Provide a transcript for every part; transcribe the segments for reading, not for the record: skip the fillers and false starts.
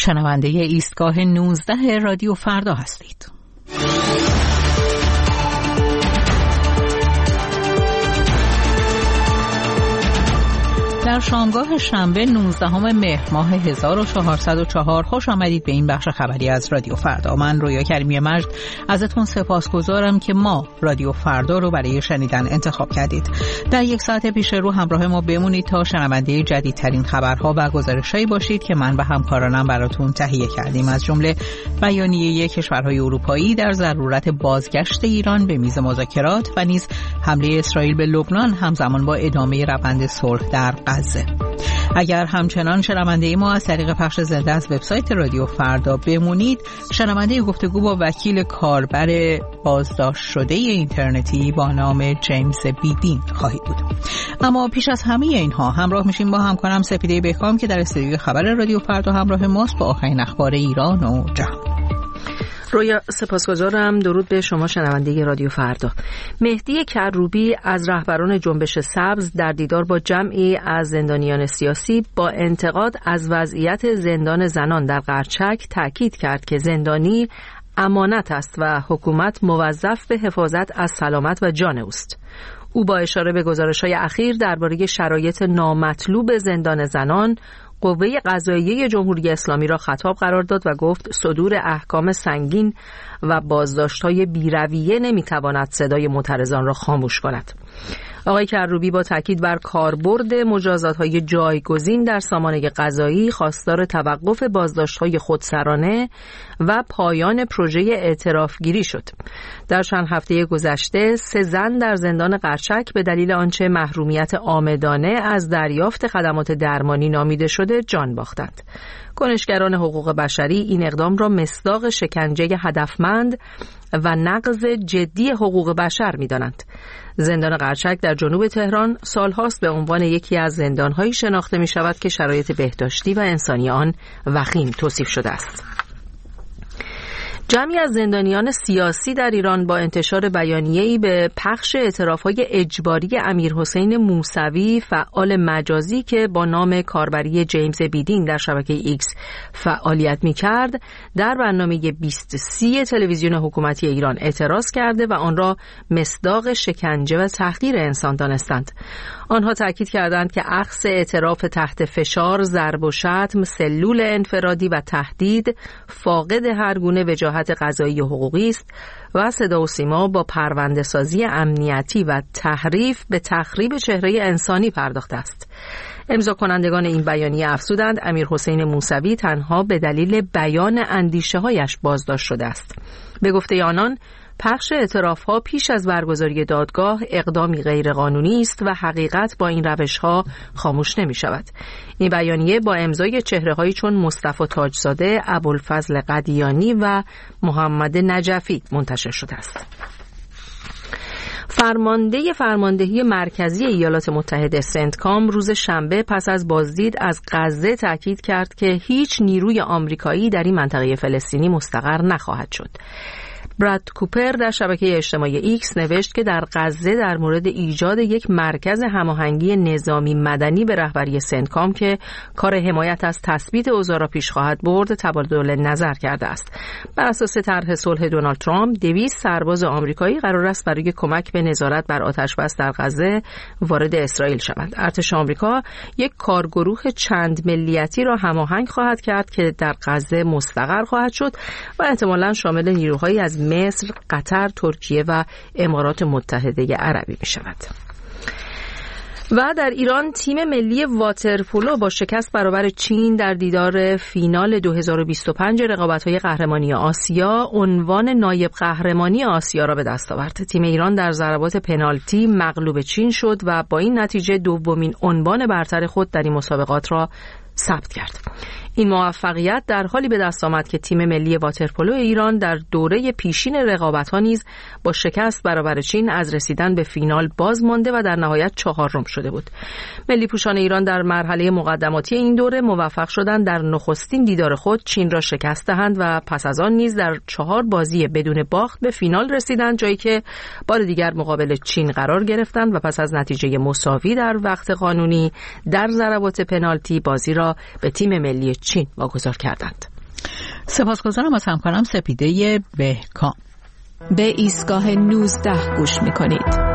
شنونده ایستگاه 19 رادیو فردا هستید. در شامگاه شنبه 19 مهر ماه 1404 خوش آمدید به این بخش خبری از رادیو فردا. من رویا کریمی مجد ازتون سپاسگزارم که ما رادیو فردا رو برای شنیدن انتخاب کردید. در یک ساعت پیش رو همراه ما بمونید تا شنونده جدیدترین خبرها و گزارشایی باشید که من و همکارانم براتون تهیه کردیم، از جمله بیانیه کشورهای اروپایی در ضرورت بازگشت ایران به میز مذاکرات و نیز حمله اسرائیل به لبنان همزمان با ادامه روند صلح در غزه. اگر همچنان شنونده ما از طریق پخش زنده از وبسایت رادیو فردا بمونید، شنونده گفتگو با وکیل کاربر بازداشت شده اینترنتی با نام جیمز بیدین خواهید بود. اما پیش از همه اینها همراه میشیم با همکارم سپیده بهکام که در استودیو خبر رادیو فردا همراه ماست با آخرین اخبار ایران و جهان. رویا سپاسگزارم. درود به شما شنونده رادیو فردا. مهدی کروبی از رهبران جنبش سبز در دیدار با جمعی از زندانیان سیاسی با انتقاد از وضعیت زندان زنان در قرچک تاکید کرد که زندانی امانت است و حکومت موظف به حفاظت از سلامت و جان اوست. او با اشاره به گزارش‌های اخیر درباره شرایط نامطلوب زندان زنان، قوه قضاییه جمهوری اسلامی را خطاب قرار داد و گفت صدور احکام سنگین و بازداشت‌های بی‌رویه نمی‌تواند صدای معترضان را خاموش کند. آقای کروبی با تاکید بر کاربرد مجازات‌های جایگزین در سامانه قضایی خواستار توقف بازداشت‌های خودسرانه و پایان پروژه اعترافگیری شد. در چند هفته گذشته 3 زن در زندان قرچک به دلیل آنچه محرومیت عامدانه از دریافت خدمات درمانی نامیده شده جان باختند. کنشگران حقوق بشری این اقدام را مصداق شکنجه هدفمند و نقض جدی حقوق بشر می‌دانند. زندان قرچک در جنوب تهران سالهاست به عنوان یکی از زندان‌هایی شناخته می‌شود که شرایط بهداشتی و انسانی آن وخیم توصیف شده است. جمعی از زندانیان سیاسی در ایران با انتشار بیانیه‌ای به پخش اعتراف‌های اجباری امیرحسین موسوی فعال مجازی که با نام کاربری جیمز بیدین در شبکه ایکس فعالیت می‌کرد، در برنامه 2030 تلویزیون حکومتی ایران اعتراض کرده و آن را مصداق شکنجه و تحقیر انسان دانستند. آنها تاکید کردند که اخذ اعتراف تحت فشار، ضرب و شتم، سلول انفرادی و تهدید فاقد هر گونه وجاهت قضایی و حقوقی است و صدا و سیما با پرونده سازی امنیتی و تحریف به تخریب چهره انسانی پرداخته است. امضا کنندگان این بیانیه افزودند امیرحسین موسوی تنها به دلیل بیان اندیشه‌هایش بازداشت شده است. به گفته آنان پخش اعتراف‌ها پیش از برگزاری دادگاه اقدامی غیرقانونی است و حقیقت با این روش‌ها خاموش نمی‌شود. این بیانیه با امضای چهره‌هایی چون مصطفی تاجزاده، ابوالفضل قدیانی و محمد نجفی منتشر شده است. فرماندهی مرکزی ایالات متحده سنتکام روز شنبه پس از بازدید از غزه تاکید کرد که هیچ نیروی آمریکایی در این منطقه فلسطینی مستقر نخواهد شد. براد کوپر در شبکه اجتماعی ایکس نوشت که در غزه در مورد ایجاد یک مرکز هماهنگی نظامی مدنی به رهبری سنتکام که کار حمایت از تثبیت اوضاع را پیش خواهد برد تبادل نظر کرده است. بر اساس طرح صلح دونالد ترامپ 200 سرباز آمریکایی قرار است برای کمک به نظارت بر آتش‌بس در غزه وارد اسرائیل شوند. ارتش آمریکا یک کارگروه چند ملیتی را هماهنگ خواهد کرد که در غزه مستقر خواهد شد و احتمالاً شامل نیروهایی از مصر، قطر، ترکیه و امارات متحده عربی می شود. و در ایران تیم ملی واترپولو با شکست برابر چین در دیدار فینال 2025 رقابت‌های قهرمانی آسیا عنوان نایب قهرمانی آسیا را به دست آورد. تیم ایران در ضربات پنالتی مغلوب چین شد و با این نتیجه دومین عنوان برتر خود در این مسابقات را ثبت کرد. این موفقیت در حالی به دست آمد که تیم ملی واترپولو ایران در دوره پیشین رقابت‌ها نیز با شکست برابر چین از رسیدن به فینال باز مانده و در نهایت 4م شده بود. ملی پوشان ایران در مرحله مقدماتی این دوره موفق شدند در نخستین دیدار خود چین را شکست دهند و پس از آن نیز در 4 بازی بدون باخت به فینال رسیدند، جایی که بار دیگر مقابل چین قرار گرفتند و پس از نتیجه مساوی در وقت قانونی در ضربات پنالتی بازی را به تیم ملی چین واگذار کردند. سپاسگزارم از همکارم سپیده بهکام. به ایستگاه 19 گوش می‌کنید.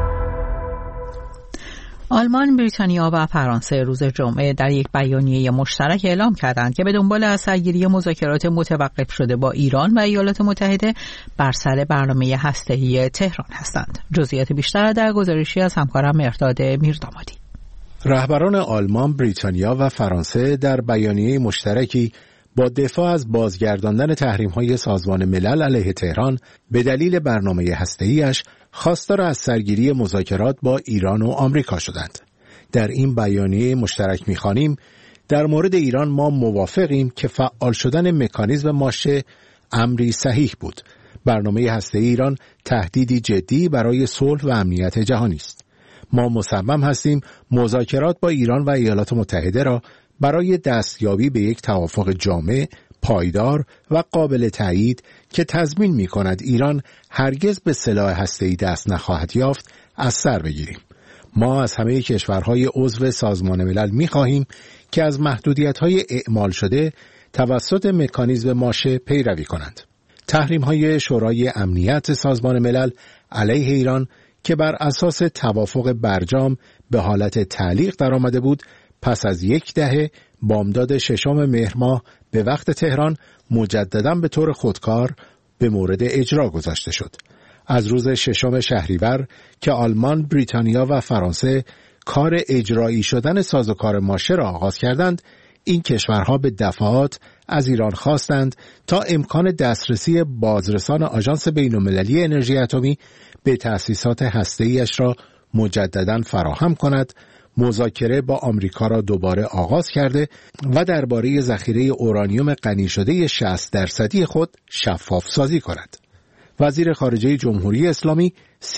آلمان، بریتانیا و فرانسه روز جمعه در یک بیانیه مشترک اعلام کردند که به دنبال از سرگیری مذاکرات متوقف شده با ایران و ایالات متحده بر سر برنامه هسته‌ای تهران هستند. جزئیات بیشتر در گزارشی از همکارم مهرداد میردامادی. رهبران آلمان، بریتانیا و فرانسه در بیانیه مشترکی با دفاع از بازگرداندن تحریم‌های سازمان ملل علیه تهران به دلیل برنامه هسته‌ای‌اش خواستار از سرگیری مذاکرات با ایران و آمریکا شدند. در این بیانیه مشترک می‌خوانیم: در مورد ایران ما موافقیم که فعال شدن مکانیزم ماشه امری صحیح بود. برنامه هسته‌ای ایران تهدیدی جدی برای صلح و امنیت جهانی است. ما مصمم هستیم مذاکرات با ایران و ایالات متحده را برای دستیابی به یک توافق جامع، پایدار و قابل تایید که تضمین می‌کند ایران هرگز به سلاح هسته‌ای دست نخواهد یافت از سر بگیریم. ما از همه کشورهای عضو سازمان ملل می‌خواهیم که از محدودیت‌های اعمال شده توسط مکانیزم ماشه پیروی کنند. تحریم‌های شورای امنیت سازمان ملل علیه ایران که بر اساس توافق برجام به حالت تعلیق درآمده بود، پس از یک دهه بامداد 6 مهر ماه به وقت تهران مجدداً به طور خودکار به مورد اجرا گذاشته شد. از روز 6 شهریور که آلمان، بریتانیا و فرانسه کار اجرایی شدن سازوکار ماشه را آغاز کردند، این کشورها به دفعات از ایران خواستند تا امکان دسترسی بازرسان آژانس بین‌المللی انرژی اتمی به تأسیسات هسته‌ایش را مجدداً فراهم کند، مذاکره با آمریکا را دوباره آغاز کرده و درباره ذخیره اورانیوم غنی شده 60% خود شفاف سازی کند. وزیر خارجه جمهوری اسلامی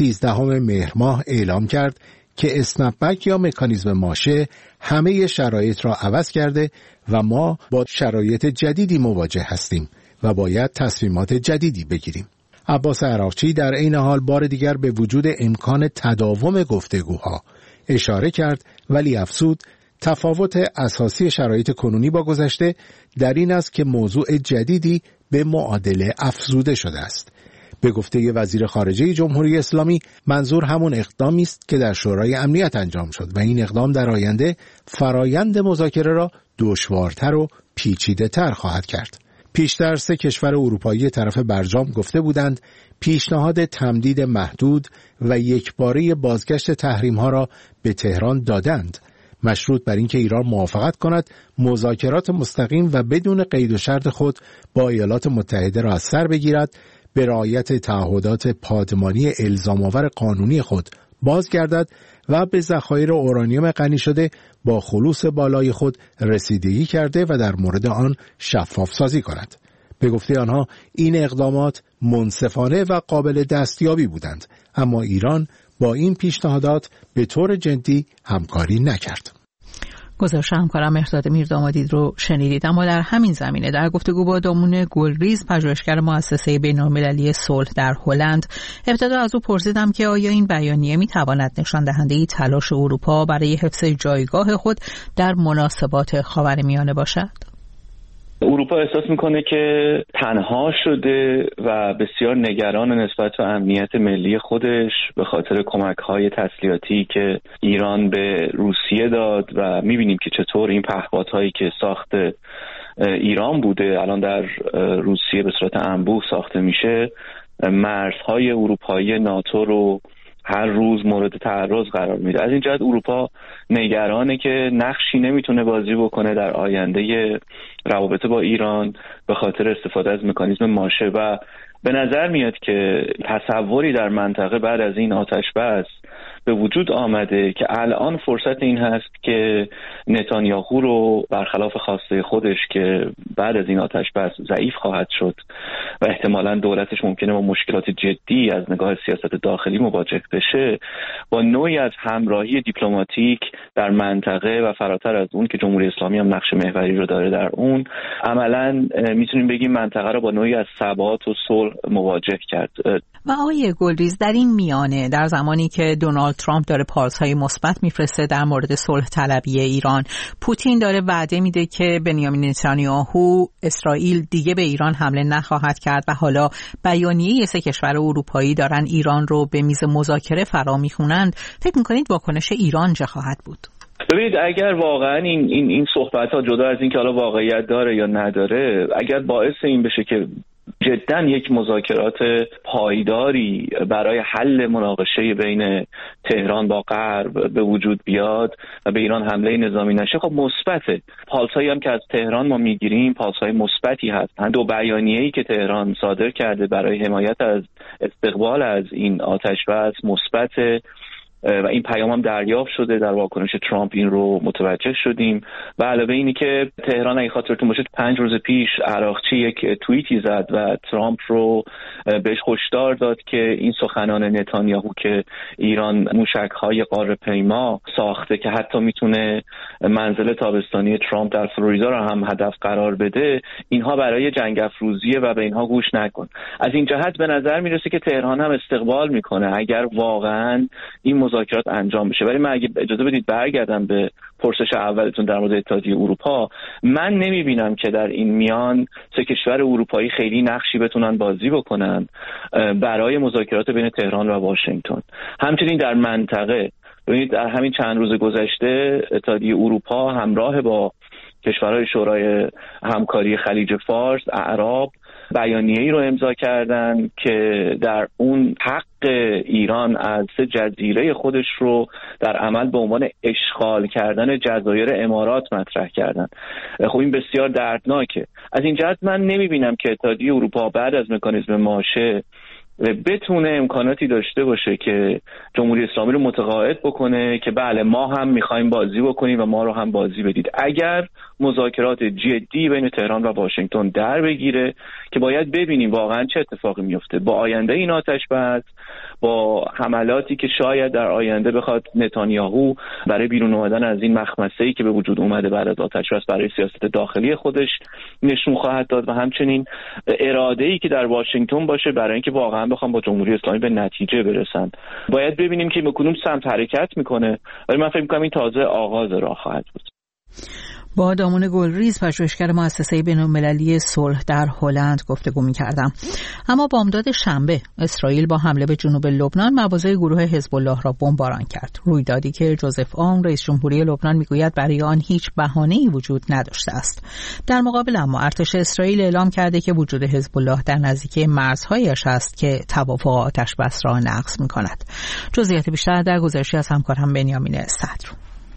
13 مهر ماه اعلام کرد که اسنپبک یا مکانیزم ماشه همه شرایط را عوض کرده و ما با شرایط جدیدی مواجه هستیم و باید تصمیمات جدیدی بگیریم. عباس عراقچی در عین حال بار دیگر به وجود امکان تداوم گفتگوها اشاره کرد، ولی افزود تفاوت اساسی شرایط کنونی با گذشته در این است که موضوع جدیدی به معادله افزوده شده است. به گفته وزیر خارجه جمهوری اسلامی منظور همون اقدامی است که در شورای امنیت انجام شد و این اقدام در آینده فرایند مذاکره را دشوارتر و پیچیده‌تر خواهد کرد. پیشتر 3 کشور اروپایی طرف برجام گفته بودند پیشنهاد تمدید محدود و یکباره بازگشت تحریم‌ها را به تهران دادند، مشروط بر اینکه ایران موافقت کند مذاکرات مستقیم و بدون قید و شرط خود با ایالات متحده را از سر بگیرد، به رعایت تعهدات پادمانی الزام‌آور قانونی خود بازگردد و به ذخایر اورانیوم غنی شده با خلوص بالای خود رسیدگی کرده و در مورد آن شفاف سازی کند. به گفته آنها این اقدامات منصفانه و قابل دستیابی بودند، اما ایران با این پیشنهادات به طور جدی همکاری نکرد. گزارش همکارم مهرداد میردامادی رو شنیدید. اما در همین زمینه در گفتگو با دامون گلریز، پژوهشگر مؤسسه بین‌المللی صلح در هلند، ابتدا از او پرسیدم که آیا این بیانیه می‌تواند نشان دهنده تلاش اروپا برای حفظ جایگاه خود در مناسبات خاورمیانه باشد؟ اروپا احساس میکنه که تنها شده و بسیار نگران نسبت به امنیت ملی خودش به خاطر کمک‌های تسلیحاتی که ایران به روسیه داد و میبینیم که چطور این پهپادهایی که ساخت ایران بوده الان در روسیه به صورت انبوه ساخته میشه، مرزهای اروپایی ناتو رو هر روز مورد تعرض قرار میده. از این جهت اروپا نگرانه که نقشی نمیتونه بازی بکنه در آینده روابط با ایران به خاطر استفاده از مکانیزم ماشه و به نظر میاد که تصوری در منطقه بعد از این آتش بس به وجود آمده که الان فرصت این هست که نتانیاهو رو برخلاف خواسته خودش که بعد از این آتش بس ضعیف خواهد شد و احتمالاً دولتش ممکنه با مشکلات جدی از نگاه سیاست داخلی مواجه بشه، با نوعی از همراهی دیپلماتیک در منطقه و فراتر از اون که جمهوری اسلامی هم نقش محوری رو داره در اون، عملاً میتونیم بگیم منطقه رو با نوعی از ثبات و صلح مواجه کرد. و آقای گلریز، در این میانه در زمانی که دونالد ترامپ داره پالس‌های مثبت میفرسته در مورد صلح طلبی ایران، پوتین داره وعده میده که بنیامین نتانیاهو اسرائیل دیگه به ایران حمله نخواهد کرد و حالا بیانیه 3 کشور اروپایی دارن ایران رو به میز مذاکره فرا میخونند. فکر میکنید واکنش ایران چه خواهد بود؟ ببینید، اگر واقعا این صحبت‌ها جدا از این که حالا واقعیت داره یا نداره، اگر باعث این بشه که جداً یک مذاکرات پایداری برای حل مناقشه بین تهران با غرب به وجود بیاد و به ایران حمله نظامی نشه، خب مثبته. پالسایی هم که از تهران ما میگیریم پالسای مثبتی هست. دو بیانیه‌ای که تهران صادر کرده برای حمایت از استقبال از این آتش‌بس مثبته و این پیام هم دریافت شده. در واکنش ترامپ این رو متوجه شدیم. و علاوه اینی که تهران اگه خاطرتون باشه 5 روز پیش عراقچی یک توییتی زد و ترامپ رو بهش هشدار داد که این سخنان نتانیاهو که ایران موشک‌های قاره پیما ساخته که حتی میتونه منزل تابستانی ترامپ در فلوریدا رو هم هدف قرار بده، اینها برای جنگ افروزیه و به اینها گوش نکن. از این جهت به نظر میرسه که تهران هم استقبال میکنه اگر واقعاً این مذاکرات انجام بشه. ولی من اگه اجازه بدید برگردم به پرسش اولتون در مورد اتحادیه اروپا، من نمیبینم که در این میان 3 کشور اروپایی خیلی نقشی بتونن بازی بکنن برای مذاکرات بین تهران و واشنگتن. همچنین در منطقه ببینید در همین چند روز گذشته اتحادیه اروپا همراه با کشورهای شورای همکاری خلیج فارس، اعراب، بیانیه‌ای رو امضا کردن که در اون حق ایران از 3 جزیره خودش رو در عمل به عنوان اشغال کردن جزایر امارات مطرح کردن. خب این بسیار دردناکه. از این جهت من نمیبینم که اتحادیه اروپا بعد از مکانیزم ماشه بتونه امکاناتی داشته باشه که جمهوری اسلامی رو متقاعد بکنه که بله ما هم میخوایم بازی بکنیم و ما رو هم بازی بدید. اگر مذاکرات جدی بین تهران و واشنگتن در بگیره که باید ببینیم واقعا چه اتفاقی میفته با آینده این آتش‌بس، با حملاتی که شاید در آینده بخواد نتانیاهو برای بیرون آمدن از این مخمسه‌ای که به وجود اومده بعد از آتش‌بس برای سیاست داخلی خودش نشون خواهد داد و همچنین اراده‌ای که در واشنگتن باشه برای اینکه واقعا بخوام با جمهوری اسلامی به نتیجه برسن. باید ببینیم که به کدوم سمت حرکت میکنه، ولی من فکر می‌کنم این تازه آغاز راه خواهد بود. با دامون گلریز، پژوهشگر مؤسسه بین‌المللی صلح در هلند گفتگو می‌کردم. اما بامداد شنبه اسرائیل با حمله به جنوب لبنان مواضع گروه حزب الله را بمباران کرد. رویدادی که جوزف اون رئیس جمهوری لبنان میگوید برای آن هیچ بهانه‌ای وجود نداشته است. در مقابل اما ارتش اسرائیل اعلام کرده که وجود حزب الله در نزدیکی مرزهایش است که توافق آتش‌بس را نقض می‌کند. جزئیات بیشتر در گزارشی از همکارم بنیامین صدر.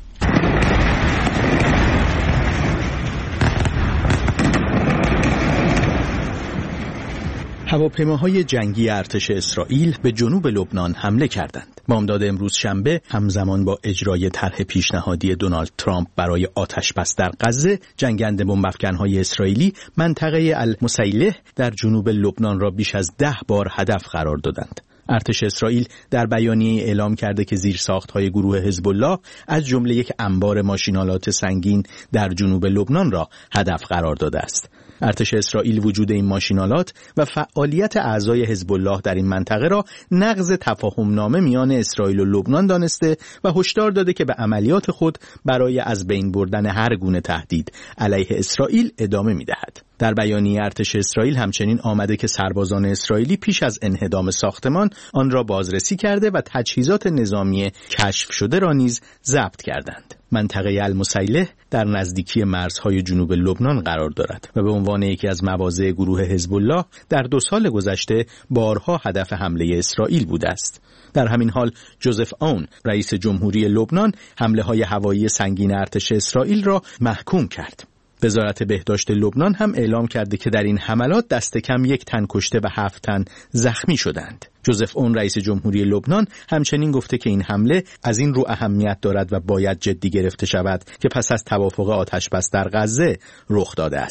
هواپیماهای جنگی ارتش اسرائیل به جنوب لبنان حمله کردند. بامداد امروز شنبه همزمان با اجرای طرح پیشنهادی دونالد ترامپ برای آتش‌بس در غزه، جنگنده بمب‌افکن‌های اسرائیلی منطقه المسیلح در جنوب لبنان را بیش از 10 بار هدف قرار دادند. ارتش اسرائیل در بیانیه اعلام کرده که زیرساخت‌های گروه حزب الله از جمله یک انبار ماشین‌آلات سنگین در جنوب لبنان را هدف قرار داده است. ارتش اسرائیل وجود این ماشین‌آلات و فعالیت اعضای حزب الله در این منطقه را نقض تفاهم‌نامه میان اسرائیل و لبنان دانسته و هشدار داده که به عملیات خود برای از بین بردن هر گونه تهدید علیه اسرائیل ادامه می‌دهد. در بیانیه ارتش اسرائیل همچنین آمده که سربازان اسرائیلی پیش از انهدام ساختمان آن را بازرسی کرده و تجهیزات نظامی کشف شده را نیز ضبط کردند. منطقه المسیلح در نزدیکی مرزهای جنوب لبنان قرار دارد و به عنوان یکی از مواضع گروه حزب الله در 2 سال گذشته بارها هدف حمله اسرائیل بوده است. در همین حال جوزف اون رئیس جمهوری لبنان حمله‌های هوایی سنگین ارتش اسرائیل را محکوم کرد. وزارت بهداشت لبنان هم اعلام کرده که در این حملات دست کم 1 تن کشته و 7 تن زخمی شدند. جوزف اون رئیس جمهوری لبنان همچنین گفته که این حمله از این رو اهمیت دارد و باید جدی گرفته شود که پس از توافق آتش‌بس در غزه رخ داده است.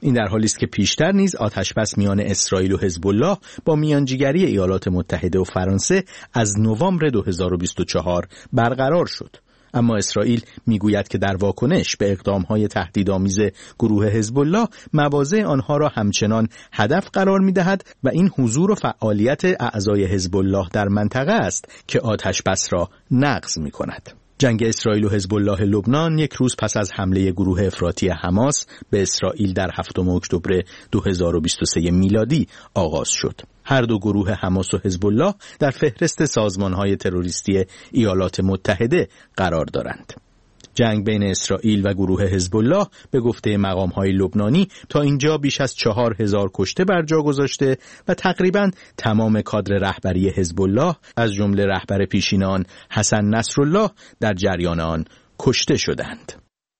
این در حالی است که پیشتر نیز آتش‌بس میان اسرائیل و حزب الله با میانجیگری ایالات متحده و فرانسه از نوامبر 2024 برقرار شد. اما اسرائیل میگوید که در واکنش به اقدام‌های تهدیدآمیز گروه حزب الله مواضع آنها را همچنان هدف قرار می‌دهد و این حضور و فعالیت اعضای حزب الله در منطقه است که آتش‌بس را نقض می‌کند. جنگ اسرائیل و حزب الله لبنان یک روز پس از حمله گروه افراطی حماس به اسرائیل در 7 اکتبر 2023 میلادی آغاز شد. هر دو گروه حماس و حزب الله در فهرست سازمان‌های تروریستی ایالات متحده قرار دارند. جنگ بین اسرائیل و گروه حزب الله به گفته مقام‌های لبنانی تا اینجا بیش از 4000 کشته بر جا گذاشته و تقریباً تمام کادر رهبری حزب الله از جمله رهبر پیشین آن حسن نصرالله در جریان آن کشته شدند.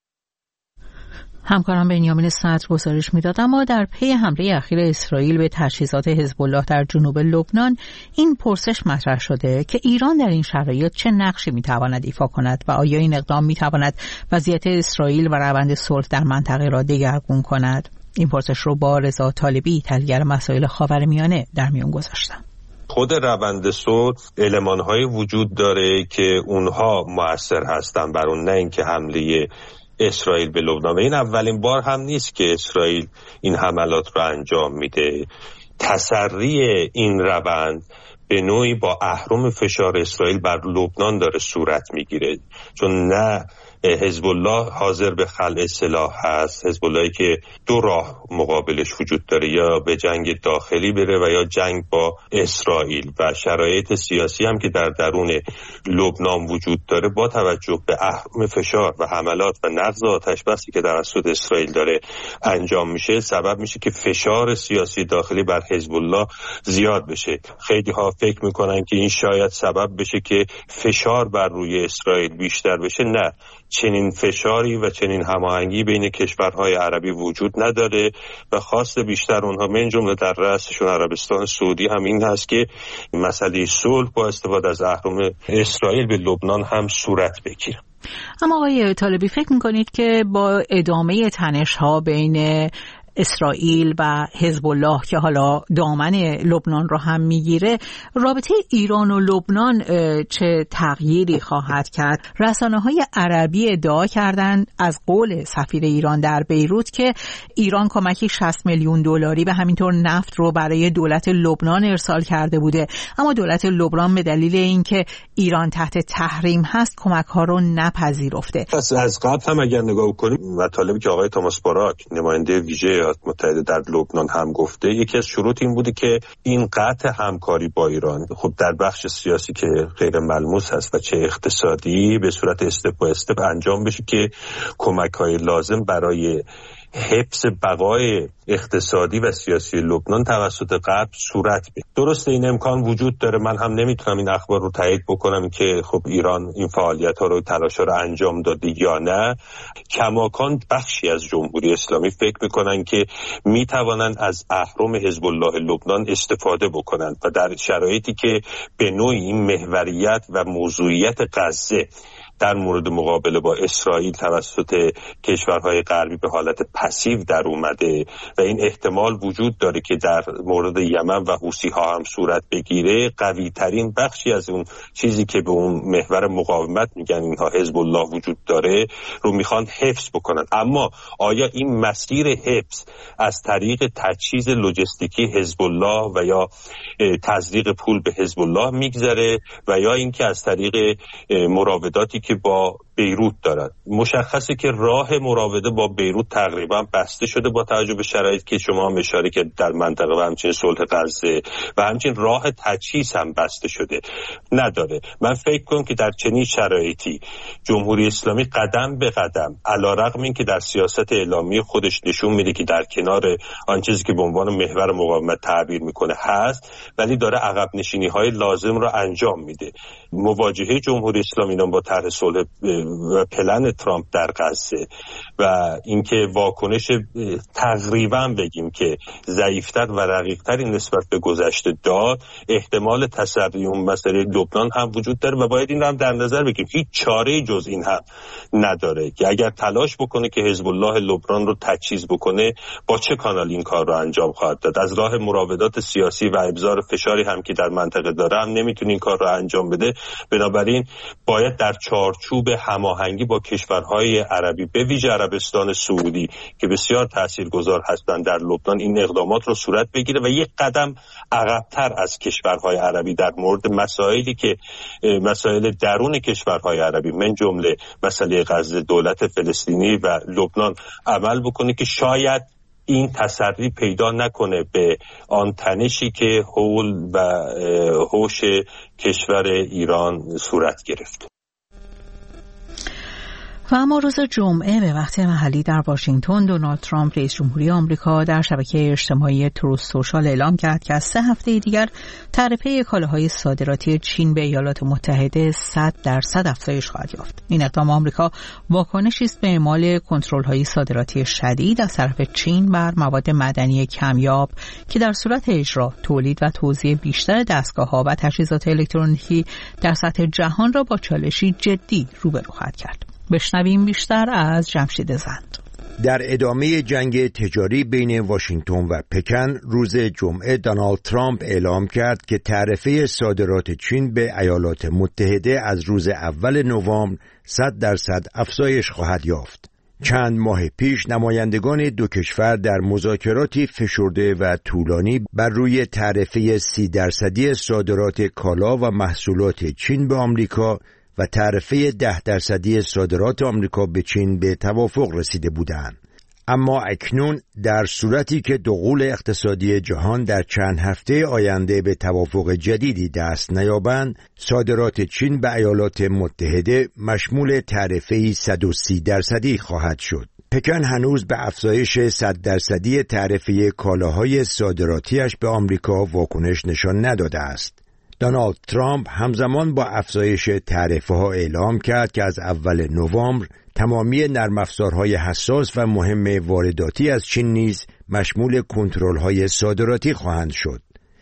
همکاران بنیامین صدر گزارش میداد. اما در پی حمله اخیر اسرائیل به تجهیزات حزب الله در جنوب لبنان این پرسش مطرح شده که ایران در این شرایط چه نقشی میتواند ایفا کند و آیا این اقدام میتواند وضعیت اسرائیل و روند صلح در منطقه را دگرگون کند؟ این پرسش رو با رضا طالبی، تحلیلگر مسائل خاورمیانه، در میان گذاشتم. خود روند صلح المان‌های وجود داره که اونها مؤثر هستن بر اون، نه اینکه حمله اسرائیل به لبنان. این اولین بار هم نیست که اسرائیل این حملات رو انجام میده. تسری این روند به نوعی با اهرم فشار اسرائیل بر لبنان داره صورت میگیره، چون نه حزب الله حاضر به خلع سلاح هست. حزب اللهی که دو راه مقابلش وجود داره، یا به جنگ داخلی بره و یا جنگ با اسرائیل، و شرایط سیاسی هم که در درون لبنان وجود داره با توجه به اهرم فشار و حملات و نقض آتش‌بسی که توسط اسرائیل داره انجام میشه، سبب میشه که فشار سیاسی داخلی بر حزب الله زیاد بشه. خیلی ها فکر میکنن که این شاید سبب بشه که فشار بر روی اسرائیل بیشتر بشه. نه، چنین فشاری و چنین هماهنگی بین کشورهای عربی وجود نداره و خواست بیشتر اونها، من جمله در رأسشون عربستان سعودی، هم این هست که مسئله صلح با استفاده از اهرم اسرائیل به لبنان هم صورت بگیره. اما آقای طالبی، فکر میکنید که با ادامه تنش‌ها بین اسرائیل و حزب الله که حالا دامن لبنان رو هم میگیره، رابطه ایران و لبنان چه تغییری خواهد کرد؟ رسانه‌های عربی ادعا کردند از قول سفیر ایران در بیروت که ایران کمکی 60 میلیون دلاری و همینطور نفت رو برای دولت لبنان ارسال کرده بوده، اما دولت لبنان به دلیل اینکه ایران تحت تحریم هست کمک‌ها رو نپذیرفته. پس از قبل هم اگر نگاه کنیم، مطالبی که آقای توماس باراک، نماینده ویژه ایالات متحده در لبنان هم گفته، یکی از شروط این بوده که این قطع همکاری با ایران، خب در بخش سیاسی که غیر ملموس هست و چه اقتصادی، به صورت استپ با استپ انجام بشه که کمک‌های لازم برای حفظ بقای اقتصادی و سیاسی لبنان توسط غرب صورت بگیره. درسته این امکان وجود داره، من هم نمیتونم این اخبار رو تایید بکنم که خب ایران این فعالیت‌ها رو، تلاش‌ها رو انجام داده یا نه. کماکان بخشی از جمهوری اسلامی فکر میکنن که میتوانند از اهرم حزب الله لبنان استفاده بکنند و در شرایطی که به نوعی این محوریت و موضوعیت غزه در مورد مقابله با اسرائیل توسط کشورهای غربی به حالت پسیو در اومده و این احتمال وجود داره که در مورد یمن و حوثی ها هم صورت بگیره، قوی ترین بخشی از اون چیزی که به اون محور مقاومت میگن اینها حزب الله وجود داره رو میخوان حفظ بکنن. اما آیا این مسیر حفظ از طریق تجهیز لوجستیکی حزب الله و یا تزریق پول به حزب الله میگذره و یا اینکه از طریق مراوداتی که با بیروت دارد؟ مشخصه که راه مراوده با بیروت تقریبا بسته شده با توجه به شرایطی که شما هم اشاره که در منطقه و همچنین صلح غزه و همچنین راه تجهیز هم بسته شده نداره. من فکر کنم که در چنین شرایطی جمهوری اسلامی قدم به قدم، علیرغم اینکه در سیاست اعلامی خودش نشون میده که در کنار آن چیزی که به عنوان محور مقاومت تعبیر میکنه هست، ولی داره عقب نشینی های لازم رو انجام میده. مواجهه جمهوری اسلامی با طرح صلح پلن ترامپ در غزه و اینکه واکنش تقریبا بگیم که ضعیفتر و رقیقتری نسبت به گذشته داد، احتمال تسری اون مسئله لبنان هم وجود داره و باید این رو هم در نظر بگیریم. هیچ چاره جز این هم نداره که اگر تلاش بکنه که حزب الله لبنان رو تجهیز بکنه، با چه کانال این کار رو انجام خواهد داد. از راه مراودات سیاسی و ابزار فشاری هم که در منطقه داره هم نمیتونه این کار رو انجام بده. بنابراین باید در چارچوب هماهنگی با کشورهای عربی به ویژه عربستان سعودی که بسیار تاثیرگذار هستند در لبنان این اقدامات رو صورت بگیره و یک قدم عقب‌تر از کشورهای عربی در مورد مسائلی که مسائل درون کشورهای عربی من جمله مسئله غزه، دولت فلسطینی و لبنان عمل بکنه که شاید این تسری پیدا نکنه به آن تنشی که حول و حوش کشور ایران صورت گرفت. و اما روز جمعه به وقت محلی در واشنگتن، دونالد ترامپ رئیس جمهوری آمریکا در شبکه اجتماعی تروث سوشال اعلام کرد که از 3 هفته دیگر تعرفه کالاهای صادراتی چین به ایالات متحده 100% افزایش خواهد یافت. این اقدام آمریکا واکنشی است به اعمال کنترل‌های صادراتی شدید از طرف چین بر مواد معدنی کمیاب که در صورت اجرا، تولید و توزیع بیشتر دستگاه‌ها و تجهیزات الکترونیکی در سطح جهان را با چالشی جدی روبرو خواهد کرد. بشنویم بیشتر از جمشید زند. در ادامه جنگ تجاری بین واشنگتن و پکن، روز جمعه دونالد ترامپ اعلام کرد که تعرفه صادرات چین به ایالات متحده از روز اول نوامبر 100% افزایش خواهد یافت. چند ماه پیش نمایندگان دو کشور در مذاکراتی فشرده و طولانی بر روی تعرفه 30% صادرات کالا و محصولات چین به آمریکا و تعرفه 10% صادرات آمریکا به چین به توافق رسیده بودند. اما اکنون در صورتی که دغول اقتصادی جهان در چند هفته آینده به توافق جدیدی دست نیابند، صادرات چین به ایالات متحده مشمول تعرفه 130% خواهد شد. پکن هنوز به افزایش 100% تعرفه کالاهای صادراتیش به آمریکا واکنش نشان نداده است. دونالد ترامپ همزمان با افزایش تعرفه ها اعلام کرد که از اول نوامبر تمامی نرم افزارهای حساس و مهم وارداتی از چین نیز مشمول کنترل های صادراتی خواهند شد.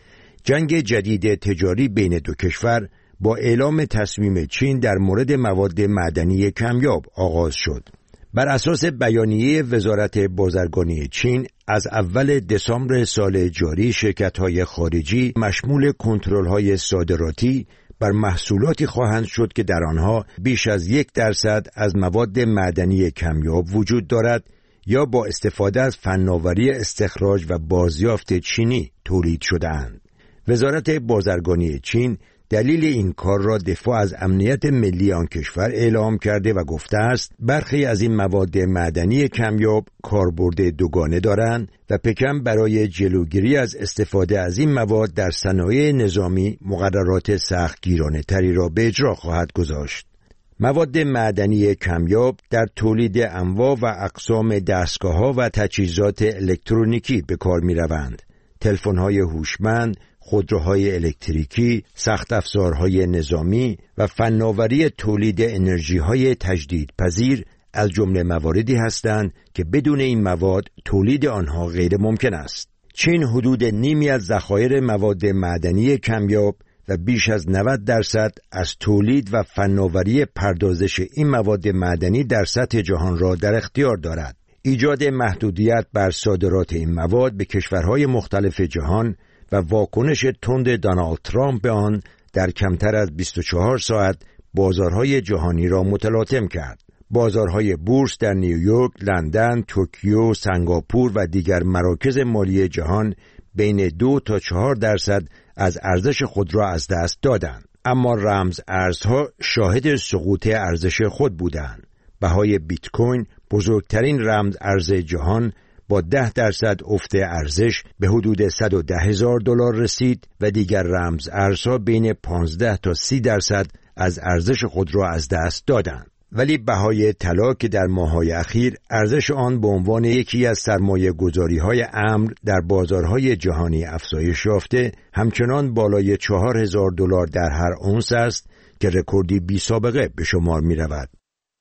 جنگ جدید تجاری بین دو کشور با اعلام تصمیم چین در مورد مواد معدنی کمیاب آغاز شد. بر اساس بیانیه وزارت بازرگانی چین، از اول دسامبر سال جاری شرکت‌های خارجی مشمول کنترل‌های صادراتی بر محصولاتی خواهند شد که در آنها بیش از 1% از مواد معدنی کمیاب وجود دارد یا با استفاده از فناوری استخراج و بازیافت چینی تولید شده‌اند. وزارت بازرگانی چین دلیل این کار را دفاع از امنیت ملی آن کشور اعلام کرده و گفته است برخی از این مواد معدنی کمیاب کاربرد دوگانه دارند و پکن برای جلوگیری از استفاده از این مواد در صنایع نظامی مقررات سختگیرانه تری را به اجرا خواهد گذاشت. مواد معدنی کمیاب در تولید انواع و اقسام دستگاه‌ها و تجهیزات الکترونیکی به کار می‌روند. تلفن‌های هوشمند، خودروهای الکتریکی، سخت افزارهای نظامی و فناوری تولید انرژی‌های تجدیدپذیر از جمله مواردی هستند که بدون این مواد تولید آنها غیر ممکن است. چین حدود نیمی از ذخایر مواد معدنی کمیاب و بیش از 90% از تولید و فناوری پردازش این مواد معدنی در سطح جهان را در اختیار دارد. ایجاد محدودیت بر صادرات این مواد به کشورهای مختلف جهان و واکنش تند دونالد ترامپ به آن در کمتر از 24 ساعت بازارهای جهانی را متلاطم کرد. بازارهای بورس در نیویورک، لندن، توکیو، سنگاپور و دیگر مراکز مالی جهان بین 2 تا 4% از ارزش خود را از دست دادند. اما رمز ارزها شاهد سقوط ارزش خود بودند. بهای بیت کوین، بزرگترین رمز ارز جهان، با 10% افت ارزش به حدود $110,000 رسید و دیگر رمز ارزها بین 15 تا 30% از ارزش خود را از دست دادند. ولی بهای طلا که در ماه‌های اخیر ارزش آن به عنوان یکی از سرمایه‌گذاری‌های امن در بازارهای جهانی افزایش یافته، همچنان بالای $4,000 در هر اونس است که رکوردی بی سابقه به شمار می‌رود.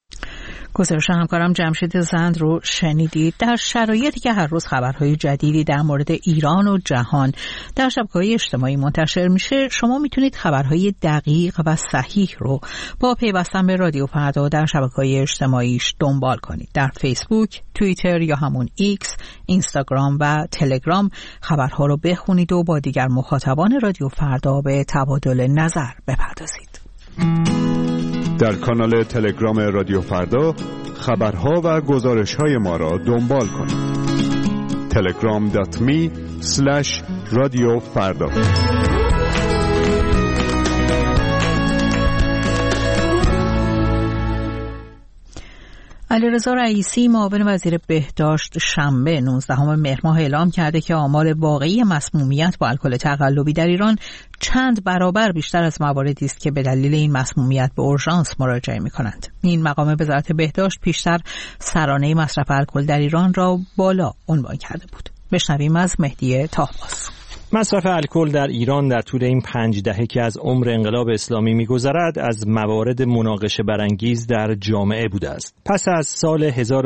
گزارش همکارم جمشید زند رو شنیدید. در شرایطی که هر روز خبرهای جدیدی در مورد ایران و جهان در شبکه‌های اجتماعی منتشر میشه، شما میتونید خبرهای دقیق و صحیح رو با پیوستن به رادیو فردا در شبکه‌های اجتماعیش دنبال کنید. در فیسبوک، توییتر یا همون ایکس، اینستاگرام و تلگرام خبرها رو بخونید و با دیگر مخاطبان رادیو فردا به تبادل نظر بپردازید. در کانال تلگرام رادیو فردا خبرها و گزارش‌های ما را دنبال کنید. telegram.me/radiofarda. علیرضا رئیسی معاون وزیر بهداشت شنبه 19 مهر ماه اعلام کرده که آمار واقعی مسمومیت با الکل تقلبی در ایران چند برابر بیشتر از مواردی است که به دلیل این مسمومیت به اورژانس مراجعه می‌کنند. این مقام وزارت بهداشت پیشتر سرانه مصرف الکل در ایران را بالا عنوان کرده بود. بشنویم از مهدی طاهباز. مصرف الکل در ایران در طول این 5 دهه که از عمر انقلاب اسلامی می‌گذرد از موارد مناقشه برانگیز در جامعه بوده است. پس از سال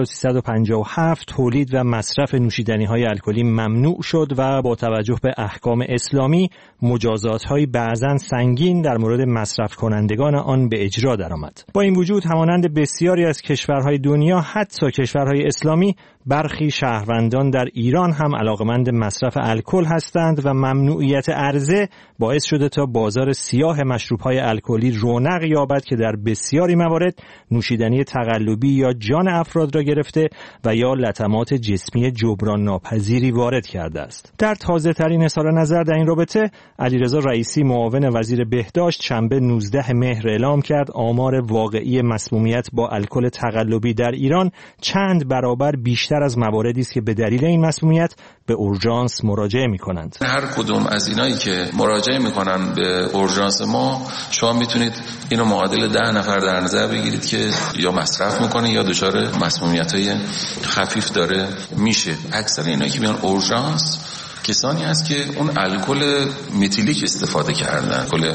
1357 تولید و مصرف نوشیدنی‌های الکلی ممنوع شد و با توجه به احکام اسلامی مجازات‌های بعضاً سنگین در مورد مصرف کنندگان آن به اجرا درآمد. با این وجود همانند بسیاری از کشورهای دنیا، حتی کشورهای اسلامی، برخی شهروندان در ایران هم علاقمند مصرف الکل هستند و ممنوعیت عرضه باعث شده تا بازار سیاه مشروب‌های الکلی رونق یابد که در بسیاری موارد نوشیدنی تقلبی یا جان افراد را گرفته و یا لطمات جسمی جبران ناپذیری وارد کرده است. در تازه‌ترین اظهار نظر در این رابطه، علیرضا رئیسی معاون وزیر بهداشت شنبه 19 مهر اعلام کرد آمار واقعی مسمومیت با الکل تقلبی در ایران چند برابر بیشتر از مواردی است که به دلیل این مسمومیت به اورژانس مراجعه می‌کنند. هر کدوم از اینایی که مراجعه می‌کنن به اورژانس ما، شما میتونید اینو معادل 10 نفر در نظر بگیرید که یا مصرف می‌کنه یا دچار مسمومیت‌های خفیف داره میشه. اکثر اینایی که میان اورژانس کسانی هست که اون الکل متیلیک استفاده کردن، الکل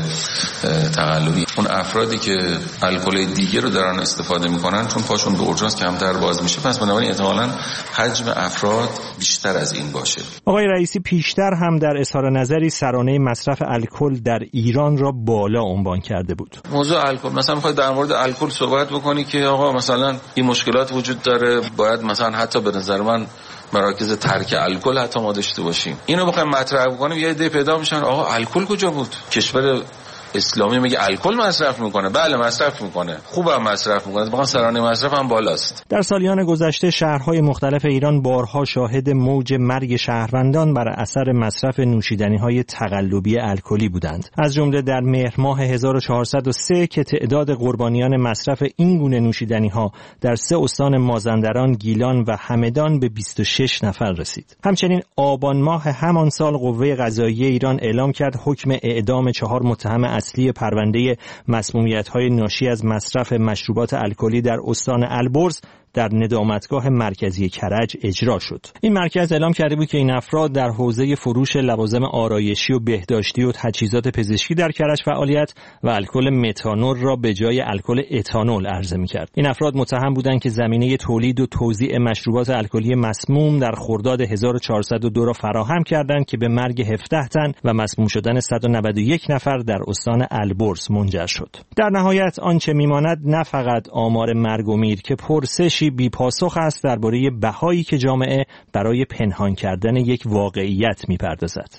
تقلبی. اون افرادی که الکل دیگه رو دارن استفاده میکنن چون پاشون به اورژانس کمتر باز میشه، پس بنابراین احتمالاً حجم افراد بیشتر از این باشه. آقای رئیسی پیشتر هم در اظهار نظری سرانه مصرف الکل در ایران را بالا عنوان کرده بود. موضوع الکل، مثلا میخوای در مورد الکل صحبت بکنی که آقا مثلا این مشکلات وجود داره، باید مثلا حتی به نظر من مراکز ترک الکل حتی ما داشته باشیم. اینو بخوایم مطرح بکنیم یه عده پیدا میشن آقا الکل کجا بود؟ کشور اسلامی میگه الکل مصرف میکنه. بله مصرف میکنه، خوبم مصرف میکنه، واقعا سرانه مصرف هم بالاست. در سالیان گذشته شهرهای مختلف ایران بارها شاهد موج مرگ شهروندان بر اثر مصرف نوشیدنی‌های تقلبی الکلی بودند. از جمله در مهر ماه 1403 که تعداد قربانیان مصرف این گونه نوشیدنی‌ها در 3 استان مازندران، گیلان و همدان به 26 نفر رسید. همچنین آبان ماه همان سال قوه قضاییه ایران اعلام کرد حکم اعدام 4 متهم اصلی پرونده مسمومیت‌های ناشی از مصرف مشروبات الکلی در استان البرز در ندامتگاه مرکزی کرج اجرا شد. این مرکز اعلام کرده بود که این افراد در حوزه فروش لوازم آرایشی و بهداشتی و تجهیزات پزشکی در کرج فعالیت و الکل متانول را به جای الکل اتانول عرضه می‌کرد. این افراد متهم بودند که زمینه تولید و توزیع مشروبات الکلی مسموم در خرداد 1402 را فراهم کردند که به مرگ 17 تن و مسموم شدن 191 نفر در استان البرز منجر شد. در نهایت آنچه میماند نه فقط آمار مرگ و میر که پرسشی بی پاسخ است درباره بهایی که جامعه برای پنهان کردن یک واقعیت میپردازد.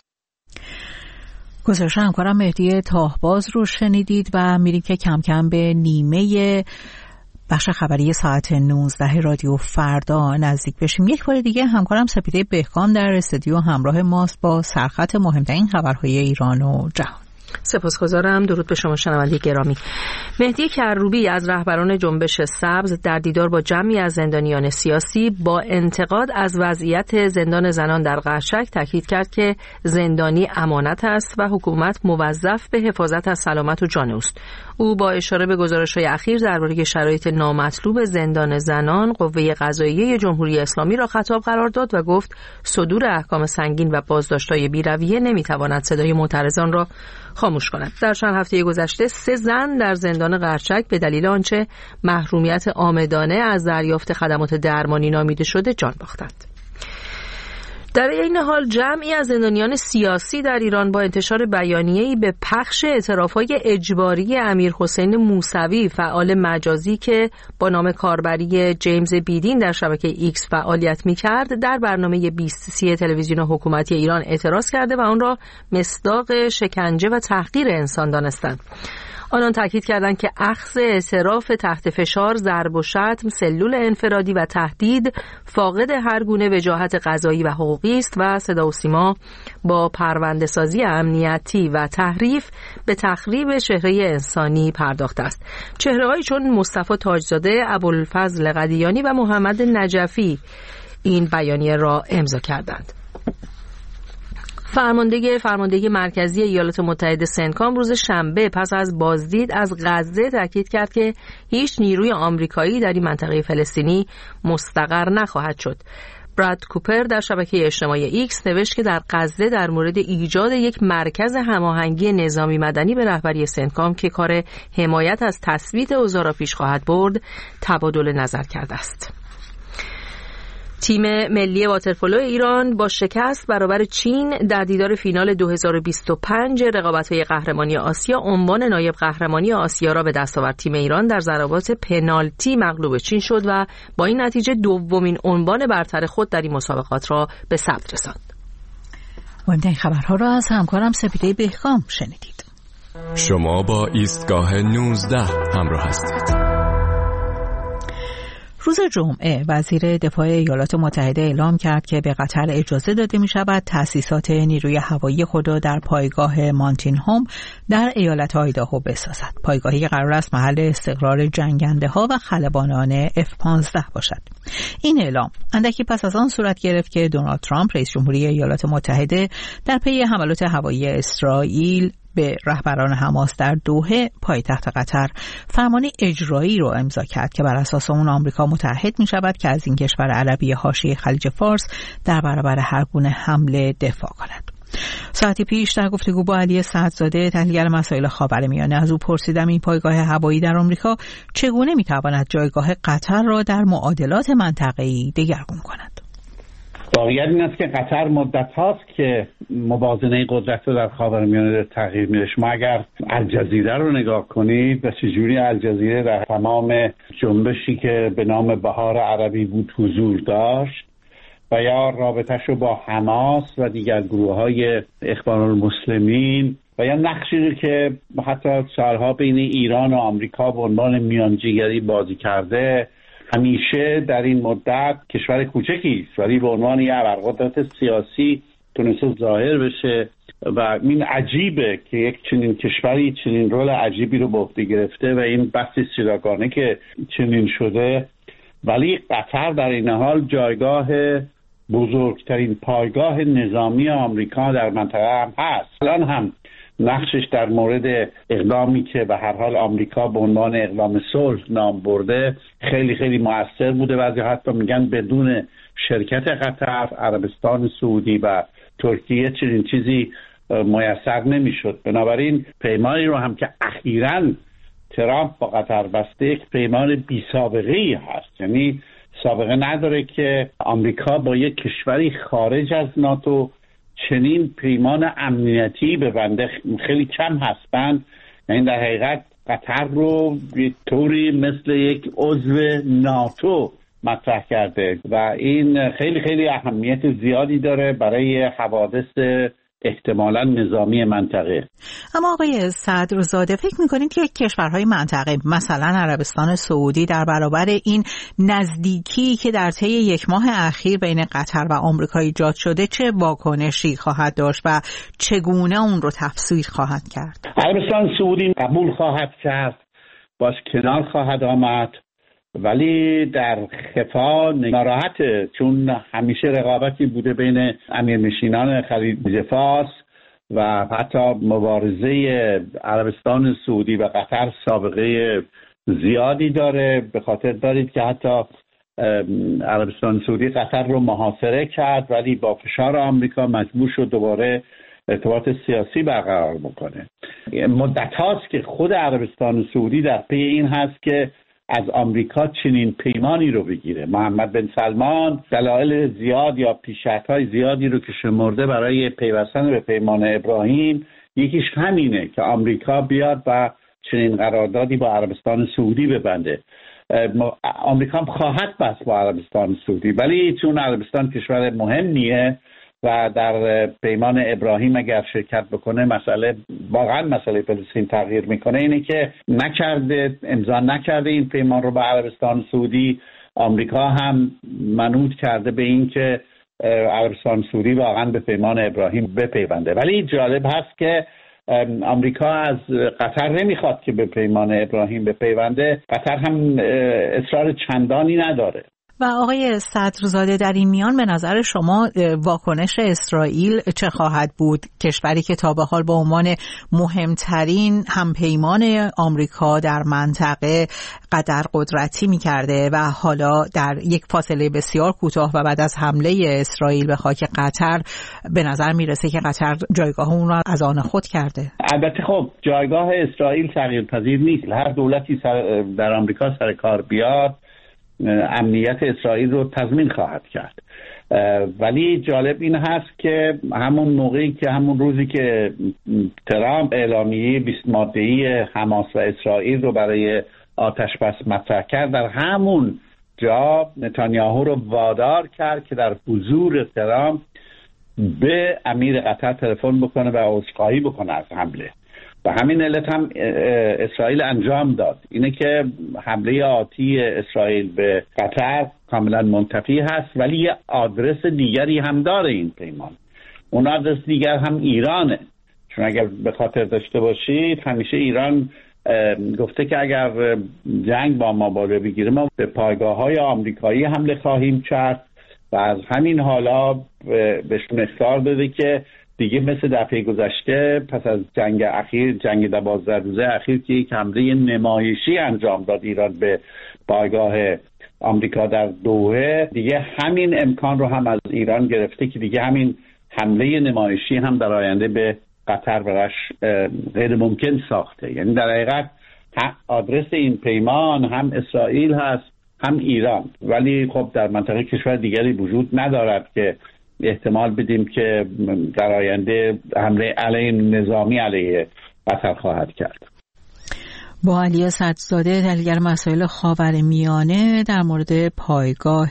گزارش همکارم مهدی طاهباز رو شنیدید و میریم که کم کم به نیمه بخش خبری ساعت 19 رادیو فردا نزدیک بشیم. یک بار دیگه همکارم سپیده بهکام در استودیو همراه ماست با سرخط مهمترین خبرهای ایران و جهان. سپاسگزارم. درود به شما شنونده گرامی. مهدی کروبی از رهبران جنبش سبز در دیدار با جمعی از زندانیان سیاسی با انتقاد از وضعیت زندان زنان در قشنگ تاکید کرد که زندانی امانت است و حکومت موظف به حفاظت از سلامت و جان اوست. او با اشاره به گزارش‌های اخیر درباره شرایط نامطلوب زندان زنان قوه قضاییه جمهوری اسلامی را خطاب قرار داد و گفت صدور احکام سنگین و بازداشت‌های بی‌رویه نمی‌تواند صدای معترضان را خاموش کند. در چند هفته گذشته 3 زن در زندان قرچک به دلیل آنچه محرومیت عامدانه از دریافت خدمات درمانی نامیده شده جان باختند. در این حال جمعی از زندانیان سیاسی در ایران با انتشار بیانیه‌ای به پخش اعتراف‌های اجباری امیرحسین موسوی فعال مجازی که با نام کاربری جیمز بیدین در شبکه ایکس فعالیت می‌کرد در برنامه 2030 تلویزیون حکومتی ایران اعتراض کرده و آن را مصداق شکنجه و تحقیر انسان دانستند. آنان تاکید کردند که اخذ اعتراف تحت فشار، ضرب و شتم، سلول انفرادی و تهدید فاقد هر گونه وجاهت قضایی و حقوقی است و صدا و سیما با پرونده‌سازی امنیتی و تحریف به تخریب چهره انسانی پرداخته است. چهره‌هایی چون مصطفی تاجزاده، ابوالفضل قدیانی و محمد نجفی این بیانیه را امضا کردند. فرماندهی مرکزی ایالات متحده سنتکام روز شنبه پس از بازدید از غزه تاکید کرد که هیچ نیروی آمریکایی در این منطقه فلسطینی مستقر نخواهد شد. براد کوپر در شبکه اجتماعی ایکس نوشت که در غزه در مورد ایجاد یک مرکز هماهنگی نظامی مدنی به رهبری سنتکام که کار حمایت از تثبیت اوضاع را پیش خواهد برد تبادل نظر کرده است. تیم ملی واترپولو ایران با شکست برابر چین در دیدار فینال 2025 رقابت‌های قهرمانی آسیا عنوان نایب قهرمانی آسیا را به دست آورد. تیم ایران در ضربات پنالتی مغلوب چین شد و با این نتیجه دومین عنوان برتر خود در این مسابقات را به ثبت رساند. این خبرها را از همکارم سپیده بهکام شنیدید. شما با ایستگاه 19 همراه هستید. روز جمعه وزیر دفاع ایالات متحده اعلام کرد که به قطر اجازه داده می شود تأسیسات نیروی هوایی خود را در پایگاه مانتین هوم در ایالت آیداهو بسازد. پایگاهی قرار است محل استقرار جنگنده ها و خلبانان F-15 باشد. این اعلام اندکی پس از آن صورت گرفت که دونالد ترامپ رئیس جمهوری ایالات متحده در پی حملات هوایی اسرائیل به رهبران حماس در دوحه پایتخت قطر فرمان اجرایی را امضا کرد که بر اساس اون آمریکا متعهد می شود که از این کشور عربی حاشیه خلیج فارس در برابر هر گونه حمله دفاع کند. ساعتی پیش در گفتگو با علی سعدزاده تحلیلگر مسائل خاورمیانه از او پرسیدم این پایگاه هوایی در آمریکا چگونه می تواند جایگاه قطر را در معادلات منطقه‌ای دگرگون کند. واقعیت این است که قطر مدت هاست که موازنه قدرت رو در خاورمیانه تغییر میده. شما اگر الجزیره رو نگاه کنید و چجوری الجزیره در تمام جنبشی که به نام بهار عربی بود حضور داشت و یا رابطش رو با حماس و دیگر گروه های اخوان المسلمین و یا نقشی که حتی سالها بین ایران و آمریکا به عنوان میانجیگری بازی کرده، همیشه در این مدت کشور کوچکی است ولی به عنوان یه ابرقدرت سیاسی تونسته ظاهر بشه و این عجیبه که یک چنین کشوری چنین رول عجیبی رو به عهده گرفته و این بحث سیراگانه که چنین شده. ولی قطر در این حال جایگاه بزرگترین پایگاه نظامی آمریکا در منطقه هم هست. الان هم نقشش در مورد اقدامی که به هر حال آمریکا به عنوان اقدام صلح نام برده خیلی خیلی مؤثر بوده. بعضی حتی میگن بدون شرکت قطر، عربستان سعودی و ترکیه چنین چیزی میسر نمیشد. بنابراین پیمانی رو هم که اخیراً ترامپ با قطر بسته یک پیمان بی سابقه‌ای هست، یعنی سابقه نداره که آمریکا با یک کشوری خارج از ناتو چنین پیمان امنیتی ببنده. خیلی کم هستند. یعنی در حقیقت قطر رو به طوری مثل یک عضو ناتو مطرح کرده و این خیلی خیلی اهمیت زیادی داره برای حوادث احتمالاً نظامی منطقه. اما آقای صدرزاده فکر می‌کنید که کشورهای منطقه مثلا عربستان سعودی در برابر این نزدیکی که در طی یک ماه اخیر بین قطر و آمریکا ایجاد شده چه واکنشی خواهد داشت و چگونه اون رو تفسیر خواهد کرد؟ عربستان سعودی قبول خواهد کرد، باش کنار خواهد آمد، ولی در خفا ناراحته، چون همیشه رقابتی بوده بین امیرنشینان خلیج فارس و حتی مبارزه عربستان سعودی و قطر سابقه زیادی داره. به خاطر دارید که حتی عربستان سعودی قطر رو محاصره کرد ولی با فشار آمریکا مجبور شد دوباره ارتباط سیاسی برقرار بکنه. مدت هاست که خود عربستان سعودی در پی این هست که از آمریکا چنین پیمانی رو بگیره. محمد بن سلمان دلایل زیاد یا پیش‌نهادهای زیادی رو که شمرده برای پیوستن به پیمان ابراهیم، یکیش همینه که آمریکا بیاد و چنین قراردادی با عربستان سعودی ببنده. آمریکا هم خواهد بست با عربستان سعودی، ولی چون عربستان کشور مهمیه و در پیمان ابراهیم اگر شرکت بکنه واقعا مسئله فلسطین تغییر میکنه. اینه که امضا نکرده این پیمان رو با عربستان سعودی. آمریکا هم منوط کرده به این که عربستان سعودی واقعا به پیمان ابراهیم بپیونده. ولی جالب هست که آمریکا از قطر نمیخواد که به پیمان ابراهیم بپیونده. قطر هم اصرار چندانی نداره. و آقای صدرزاده، در این میان به نظر شما واکنش اسرائیل چه خواهد بود؟ کشوری که تا به حال به عنوان مهمترین همپیمان آمریکا در منطقه قدر قدرتی می‌کرده و حالا در یک فاصله بسیار کوتاه و بعد از حمله اسرائیل به خاک قطر به نظر میرسه که قطر جایگاه اون را از آن خود کرده. البته خب جایگاه اسرائیل تغییرپذیر نیست. هر دولتی در آمریکا سر کار بیاد امنیت اسرائیل رو تضمین خواهد کرد. ولی جالب این هست که همون روزی که ترامپ اعلامیه 20 ماده‌ای حماس و اسرائیل رو برای آتش بس مطرح کرد، در همون جا نتانیاهو رو وادار کرد که در حضور ترامپ به امیر قطر تلفن بکنه و عذرخواهی بکنه از حمله. و همین علت هم اسرائیل انجام داد. اینه که حمله آتی اسرائیل به قطر کاملا منتفی هست، ولی یه آدرس دیگری هم داره این پیمان. اون آدرس دیگر هم ایرانه. چون اگر به خاطر داشته باشید همیشه ایران گفته که اگر جنگ با ما بالا بگیره ما به پایگاه‌های آمریکایی حمله خواهیم کرد و از همین حالا بهشون اخطار داده که دیگه مثل دفعه گذشته پس از جنگ 12 روزه اخیر که یک حمله نمایشی انجام داد ایران به پایگاه آمریکا در دوحه، دیگه همین امکان رو هم از ایران گرفته که دیگه همین حمله نمایشی هم در آینده به قطر براش غیر ممکن ساخته. یعنی در حقیقت آدرس این پیمان هم اسرائیل هست هم ایران، ولی خب در منطقه کشور دیگری وجود ندارد که احتمال بدیم که در آینده حمله علیه نظامی علیه قطر خواهد کرد. با علی صدرزاده دلگر مسائل خاورمیانه در مورد پایگاه